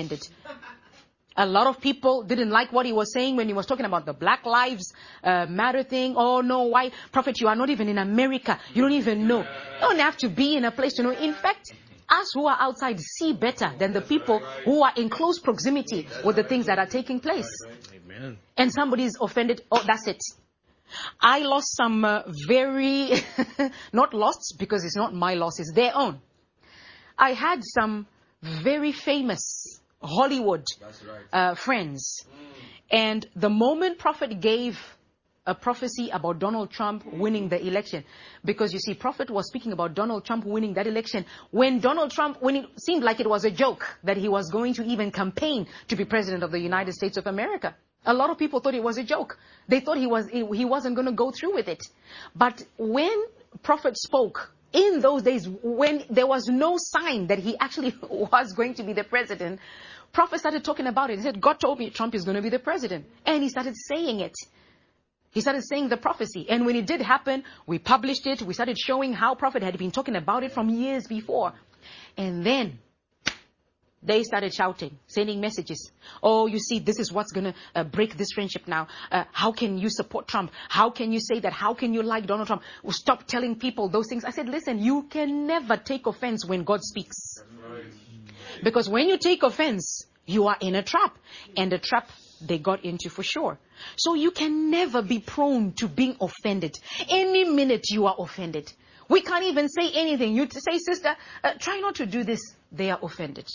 A lot of people didn't like what he was saying when he was talking about the Black Lives Matter thing. Oh, no, why? Prophet, you are not even in America. You don't even know. You don't have to be in a place to know. In fact, us who are outside see better than the people who are in close proximity with the things that are taking place. Amen. And somebody is offended. Oh, that's it. I lost some very, not lost because it's not my loss, it's their own. I had some very famous Hollywood friends. And the moment Prophet gave a prophecy about Donald Trump winning the election, because you see, Prophet was speaking about Donald Trump winning that election when it seemed like it was a joke that he was going to even campaign to be president of the United States of America. A lot of people thought it was a joke. They thought he wasn't going to go through with it. But when Prophet spoke in those days, when there was no sign that he actually was going to be the president, Prophet started talking about it. He said, God told me Trump is going to be the president. And he started saying it. He started saying the prophecy. And when it did happen, we published it. We started showing how Prophet had been talking about it from years before. And then they started shouting, sending messages. Oh, you see, this is what's going to break this friendship now. How can you support Trump? How can you say that? How can you like Donald Trump? Stop telling people those things. I said, listen, you can never take offense when God speaks. Because when you take offense, you are in a trap. And the trap they got into for sure. So you can never be prone to being offended. Any minute you are offended. We can't even say anything. You say, sister, try not to do this. They are offended.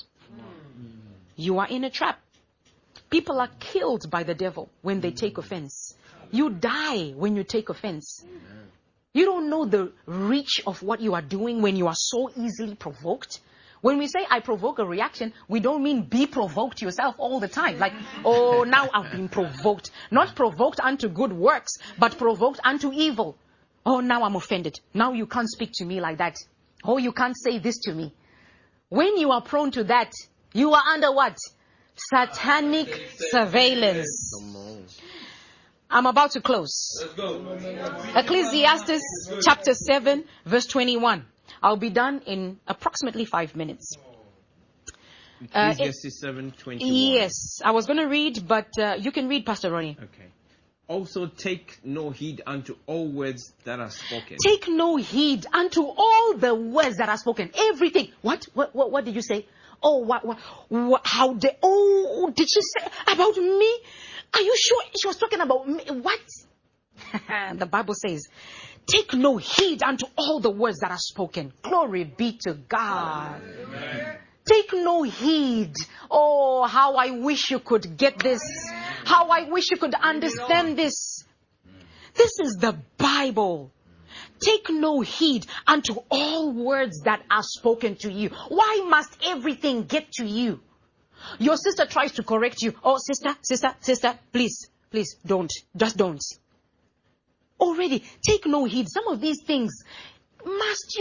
You are in a trap. People are killed by the devil when they take offense. You die when you take offense. You don't know the reach of what you are doing when you are so easily provoked. When we say I provoke a reaction, we don't mean be provoked yourself all the time. Like, oh, now I've been provoked. Not provoked unto good works, but provoked unto evil. Oh, now I'm offended. Now you can't speak to me like that. Oh, you can't say this to me. When you are prone to that, you are under what? Satanic surveillance. I'm about to close.
Let's go.
Ecclesiastes chapter 7, verse 21. I'll be done in approximately 5 minutes.
Ecclesiastes 7:21.
Yes, I was going to read, but you can read, Pastor Ronnie.
Okay. Also take no heed unto all words that are spoken.
Take no heed unto all the words that are spoken. Everything. What did you say? Oh, what how did she say about me? Are you sure she was talking about me? What? The Bible says, take no heed unto all the words that are spoken. Glory be to God. Amen. Take no heed. Oh, how I wish you could get this. How I wish you could understand this. This is the Bible. Take no heed unto all words that are spoken to you. Why must everything get to you? Your sister tries to correct you. Oh, sister, please, don't. Just don't. Already, take no heed. Some of these things, must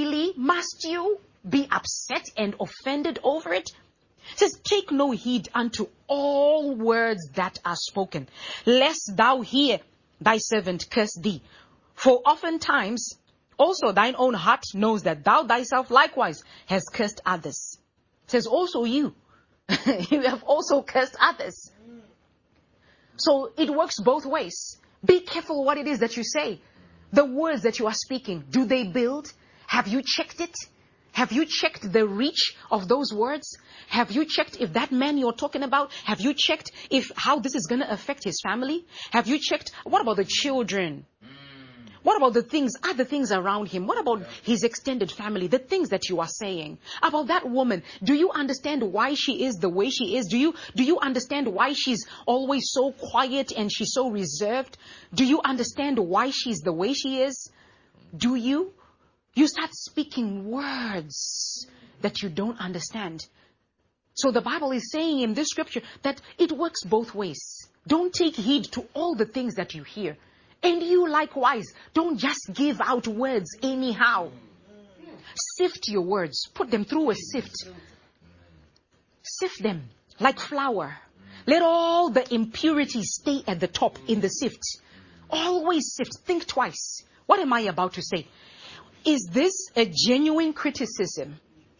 you be upset and offended over it? It says, take no heed unto all words that are spoken, lest thou hear thy servant curse thee. For oftentimes also thine own heart knows that thou thyself likewise has cursed others. It says also you have also cursed others. So it works both ways. Be careful what it is that you say. The words that you are speaking, do they build? Have you checked it? Have you checked the reach of those words? Have you checked if that man you're talking about, have you checked how this is going to affect his family? Have you checked, what about the children? What about other things around him? What about his extended family? The things that you are saying about that woman. Do you understand why she is the way she is? Do you understand why she's always so quiet and she's so reserved? Do you understand why she's the way she is? Do you? You start speaking words that you don't understand. So the Bible is saying in this scripture that it works both ways. Don't take heed to all the things that you hear. And you likewise, don't just give out words anyhow. Sift your words. Put them through a sift. Sift them like flour. Let all the impurities stay at the top in the sift. Always sift. Think twice. What am I about to say? Is this a genuine criticism?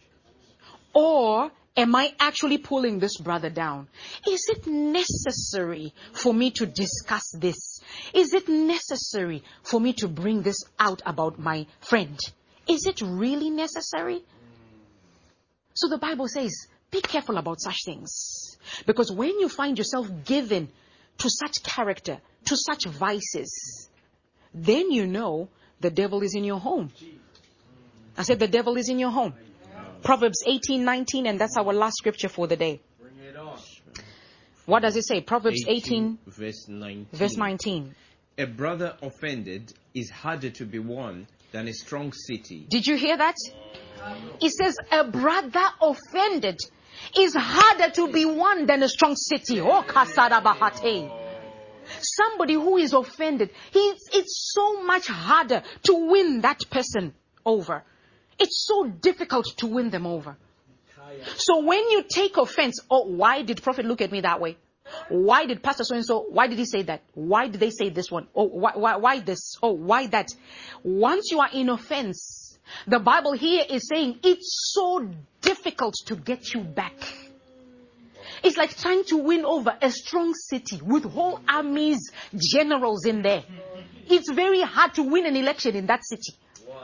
Or am I actually pulling this brother down? Is it necessary for me to discuss this? Is it necessary for me to bring this out about my friend? Is it really necessary? So the Bible says, be careful about such things. Because when you find yourself given to such character, to such vices, then you know the devil is in your home. I said the devil is in your home. Proverbs 18:19, and that's our last scripture for the day.
Bring it on.
What does it say? Proverbs 18
verse 19.
Verse 19.
A brother offended is harder to be won than a strong city.
Did you hear that? It says a brother offended is harder to be won than a strong city. Oh, Kasada Bahate. Somebody who is offended, it's so much harder to win that person over. It's so difficult to win them over. So when you take offense, oh, why did Prophet look at me that way? Why did Pastor so-and-so, why did he say that? Why did they say this one? Oh, why this? Oh, why that? Once you are in offense, the Bible here is saying it's so difficult to get you back. It's like trying to win over a strong city with whole armies, generals in there. It's very hard to win an election in that city.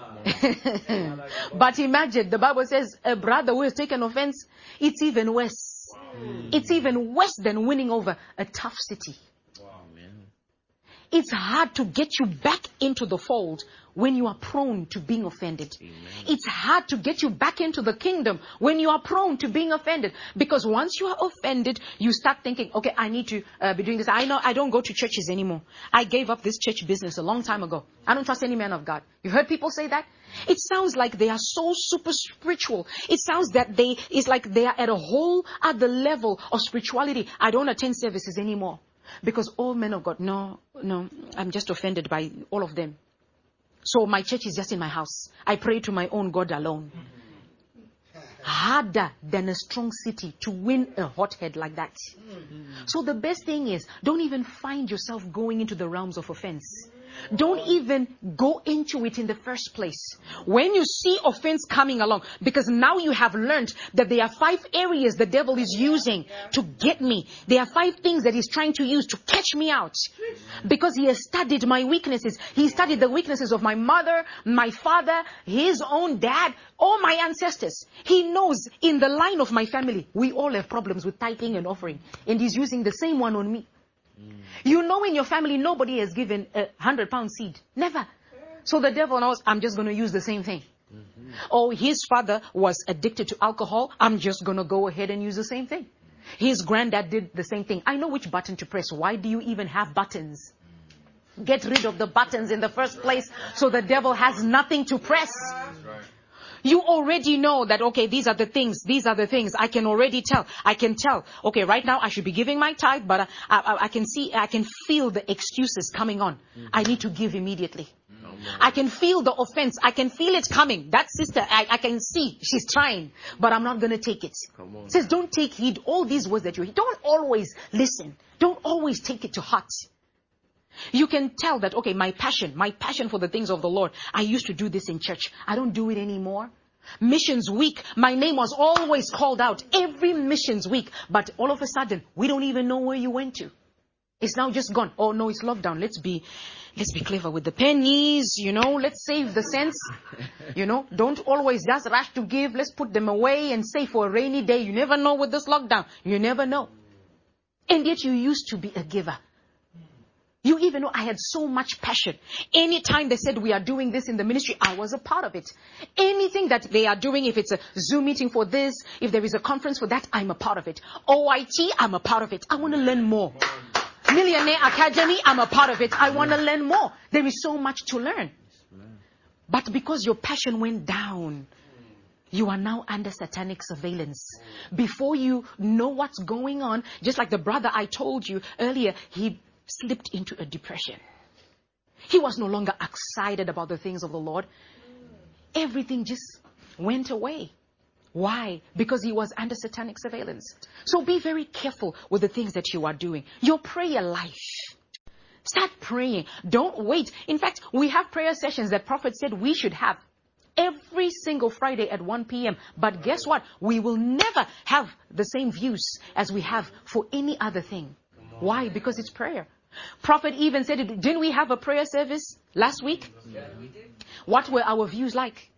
But imagine, the Bible says a brother who has taken offense, it's even worse. It's even worse than winning over a tough city. It's hard to get you back into the fold when you are prone to being offended. Amen. It's hard to get you back into the kingdom when you are prone to being offended. Because once you are offended, you start thinking, okay, I need to be doing this. I know I don't go to churches anymore. I gave up this church business a long time ago. I don't trust any man of God. You heard people say that? It sounds like they are so super spiritual. It sounds that it's like they are at a whole other level of spirituality. I don't attend services anymore. Because all men of God, no, I'm just offended by all of them. So my church is just in my house. I pray to my own God alone. harder than a strong city to win a hothead like that. So the best thing is, don't even find yourself going into the realms of offense. Don't even go into it in the first place. When you see offense coming along, because now you have learned that there are 5 areas the devil is using to get me. There are 5 things that he's trying to use to catch me out. Because he has studied my weaknesses. He studied the weaknesses of my mother, my father, his own dad, all my ancestors. He knows in the line of my family, we all have problems with tithing and offering. And he's using the same one on me. You know, in your family, nobody has given a 100-pound seed. Never. So the devil knows, I'm just going to use the same thing. Oh, his father was addicted to alcohol. I'm just going to go ahead and use the same thing. His granddad did the same thing. I know which button to press. Why do you even have buttons? Get rid of the buttons in the first place so the devil has nothing to press. You already know that, okay, these are the things. I can already tell. I can tell. Okay, right now I should be giving my tithe, but I can feel the excuses coming on. I need to give immediately. I can feel the offense. I can feel it coming. That sister, I can see she's trying, but I'm not going to take it. It says, don't take heed. All these words that you hear, don't always listen. Don't always take it to heart. You can tell that, okay, my passion for the things of the Lord. I used to do this in church. I don't do it anymore. Missions week, my name was always called out every missions week. But all of a sudden, we don't even know where you went to. It's now just gone. Oh no, it's lockdown. Let's be clever with the pennies, let's save the cents. Don't always just rush to give. Let's put them away and save for a rainy day. You never know with this lockdown. You never know. And yet you used to be a giver. You even know I had so much passion. Anytime they said we are doing this in the ministry, I was a part of it. Anything that they are doing, if it's a Zoom meeting for this, if there is a conference for that, I'm a part of it. OIT, I'm a part of it. I want to learn more. Millionaire Academy, I'm a part of it. I want to learn more. There is so much to learn. But because your passion went down, you are now under satanic surveillance. Before you know what's going on, just like the brother I told you earlier, he slipped into a depression. He was no longer excited about the things of the Lord. Everything just went away. Why? Because he was under satanic surveillance. So be very careful with the things that you are doing. Your prayer life. Start praying. Don't wait. In fact, we have prayer sessions that Prophet said we should have every single Friday at 1 p.m. But guess what? We will never have the same views as we have for any other thing. Why? Because it's prayer. Prophet even said it. Didn't we have a prayer service last week? Yeah, we did. What were our views like?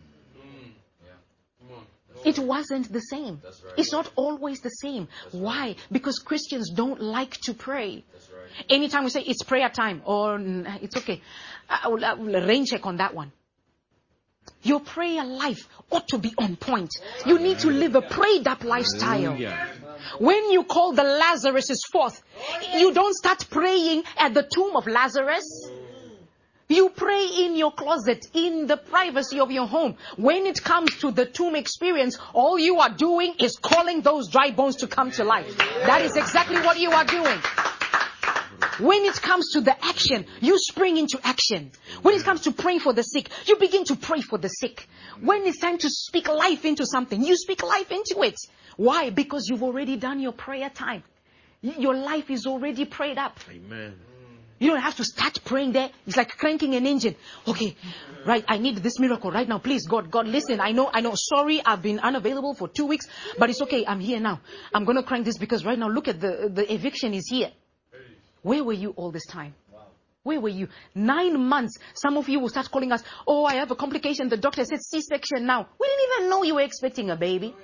It wasn't the same. Right. It's not always the same. That's why? Right. Because Christians don't like to pray. Right. Anytime we say it's prayer time, or it's okay, I will rain check on that one. Your prayer life ought to be on point. You need to live a prayed up lifestyle. When you call the Lazarus forth, you don't start praying at the tomb of Lazarus. You pray in your closet, in the privacy of your home. When it comes to the tomb experience, all you are doing is calling those dry bones to come to life. That is exactly what you are doing. When it comes to the action, you spring into action. When it comes to praying for the sick, you begin to pray for the sick. When it's time to speak life into something, you speak life into it. Why? Because you've already done your prayer time. Your life is already prayed up. Amen. You don't have to start praying there. It's like cranking an engine. Okay, right, I need this miracle right now. Please, God, listen, I know. Sorry, I've been unavailable for 2 weeks, but it's okay. I'm here now. I'm going to crank this because right now, look at the eviction is here. Where were you all this time? Where were you? 9 months. Some of you will start calling us. Oh, I have a complication. The doctor said C-section now. We didn't even know you were expecting a baby.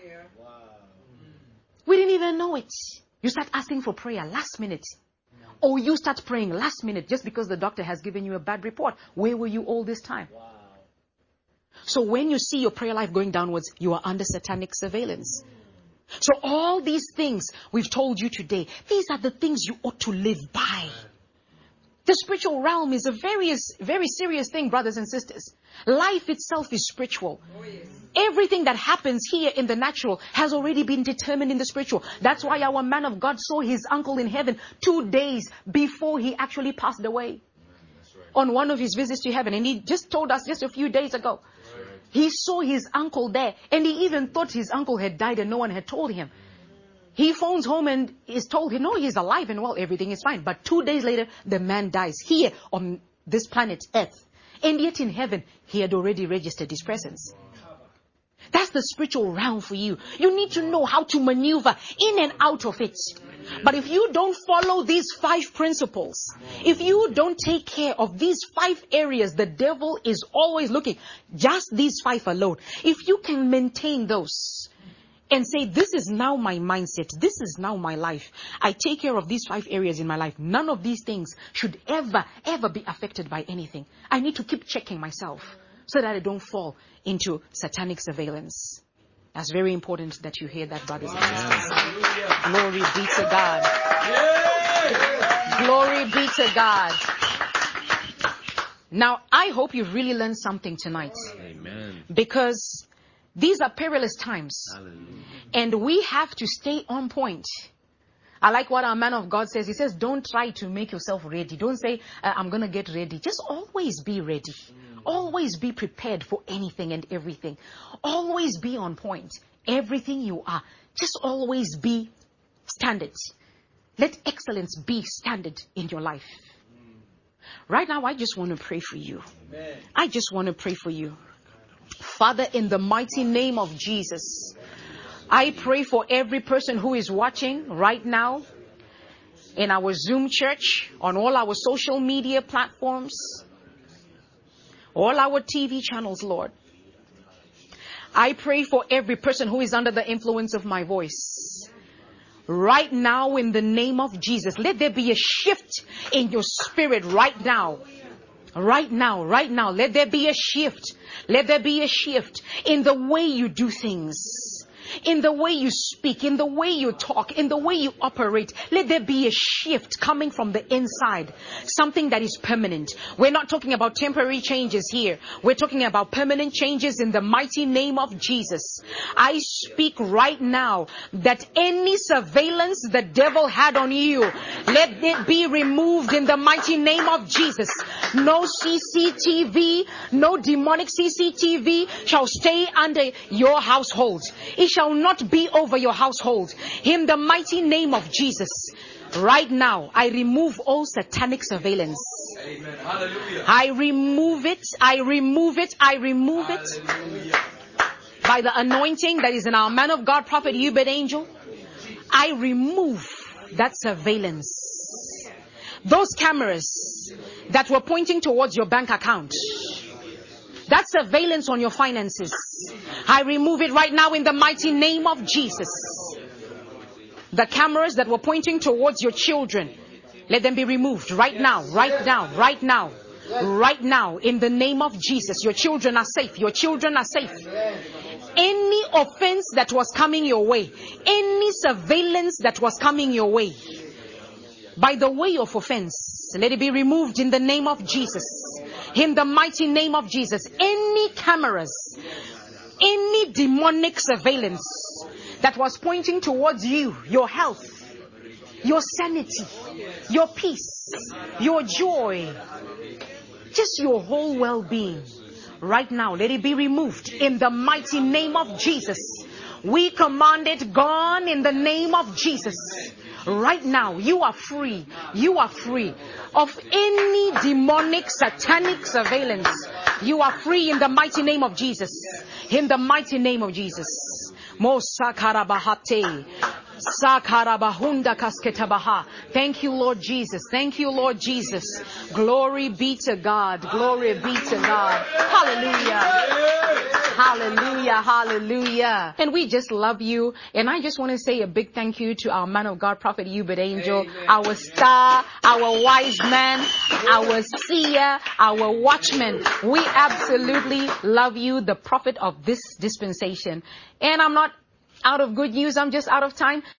We didn't even know it. You start asking for prayer last minute. Or you start praying last minute just because the doctor has given you a bad report. Where were you all this time? So when you see your prayer life going downwards, you are under satanic surveillance. So all these things we've told you today, these are the things you ought to live by. The spiritual realm is a very, very serious thing, brothers and sisters. Life itself is spiritual. Oh, yes. Everything that happens here in the natural has already been determined in the spiritual. That's why our man of God saw his uncle in heaven 2 days before he actually passed away. Right. On one of his visits to heaven. And he just told us just a few days ago. Right. He saw his uncle there, and he even thought his uncle had died and no one had told him. He phones home and is told, no, he's alive and well, everything is fine. But 2 days later, the man dies here on this planet Earth. And yet in heaven, he had already registered his presence. That's the spiritual realm for you. You need to know how to maneuver in and out of it. But if you don't follow these 5 principles, if you don't take care of these 5 areas, the devil is always looking, just these 5 alone. If you can maintain those and say, this is now my mindset, this is now my life, I take care of these 5 areas in my life, none of these things should ever be affected by anything. I need to keep checking myself so that I don't fall into satanic surveillance. That's very important that you hear that, brothers and sisters. Glory be to God. Glory be to God. Now, I hope you've really learned something tonight.
Amen.
Because these are perilous times.
Hallelujah.
And we have to stay on point. I like what our man of God says. He says, don't try to make yourself ready. Don't say, I'm going to get ready. Just always be ready. Always be prepared for anything and everything. Always be on point. Everything you are, just always be standard. Let excellence be standard in your life. Right now, I just want to pray for you. I just want to pray for you. Father, in the mighty name of Jesus, I pray for every person who is watching right now in our Zoom church, on all our social media platforms, all our TV channels, Lord. I pray for every person who is under the influence of my voice. Right now, in the name of Jesus, let there be a shift in your spirit right now. Right now, right now, let there be a shift. Let there be a shift in the way you do things. In the way you speak, in the way you talk, in the way you operate. Let there be a shift coming from the inside. Something that is permanent. We're not talking about temporary changes here. We're talking about permanent changes in the mighty name of Jesus. I speak right now that any surveillance the devil had on you, let it be removed in the mighty name of Jesus. No CCTV, no demonic CCTV shall stay under your household. It shall not be over your household. In the mighty name of Jesus. Right now, I remove all satanic surveillance.
Amen. Hallelujah.
I remove it. I remove it. I remove it.
Hallelujah.
By the anointing that is in our man of God, Prophet Hubert Angel, I remove that surveillance. Those cameras that were pointing towards your bank account, that surveillance on your finances, I remove it right now in the mighty name of Jesus. The cameras that were pointing towards your children, let them be removed right now, right now, right now, right now, in the name of Jesus. Your children are safe. Your children are safe. Any offense that was coming your way, any surveillance that was coming your way, by the way of offense, let it be removed in the name of Jesus. In the mighty name of Jesus. Any cameras, any demonic surveillance that was pointing towards you, your health, your sanity, your peace, your joy, just your whole well-being, right now, let it be removed in the mighty name of Jesus. We command it gone in the name of Jesus. Right now, you are free. You are free of any demonic, satanic surveillance. You are free in the mighty name of Jesus. In the mighty name of Jesus. Mo sakarabahate. Sakarabahunda kasketabaha. Thank you, Lord Jesus. Thank you, Lord Jesus. Glory be to God. Glory be to God. Hallelujah. Hallelujah, hallelujah. And we just love you. And I just want to say a big thank you to our man of God, Prophet Hubert Angel, our star, our wise man, our seer, our watchman. We absolutely love you, the prophet of this dispensation. And I'm not out of good news, I'm just out of time.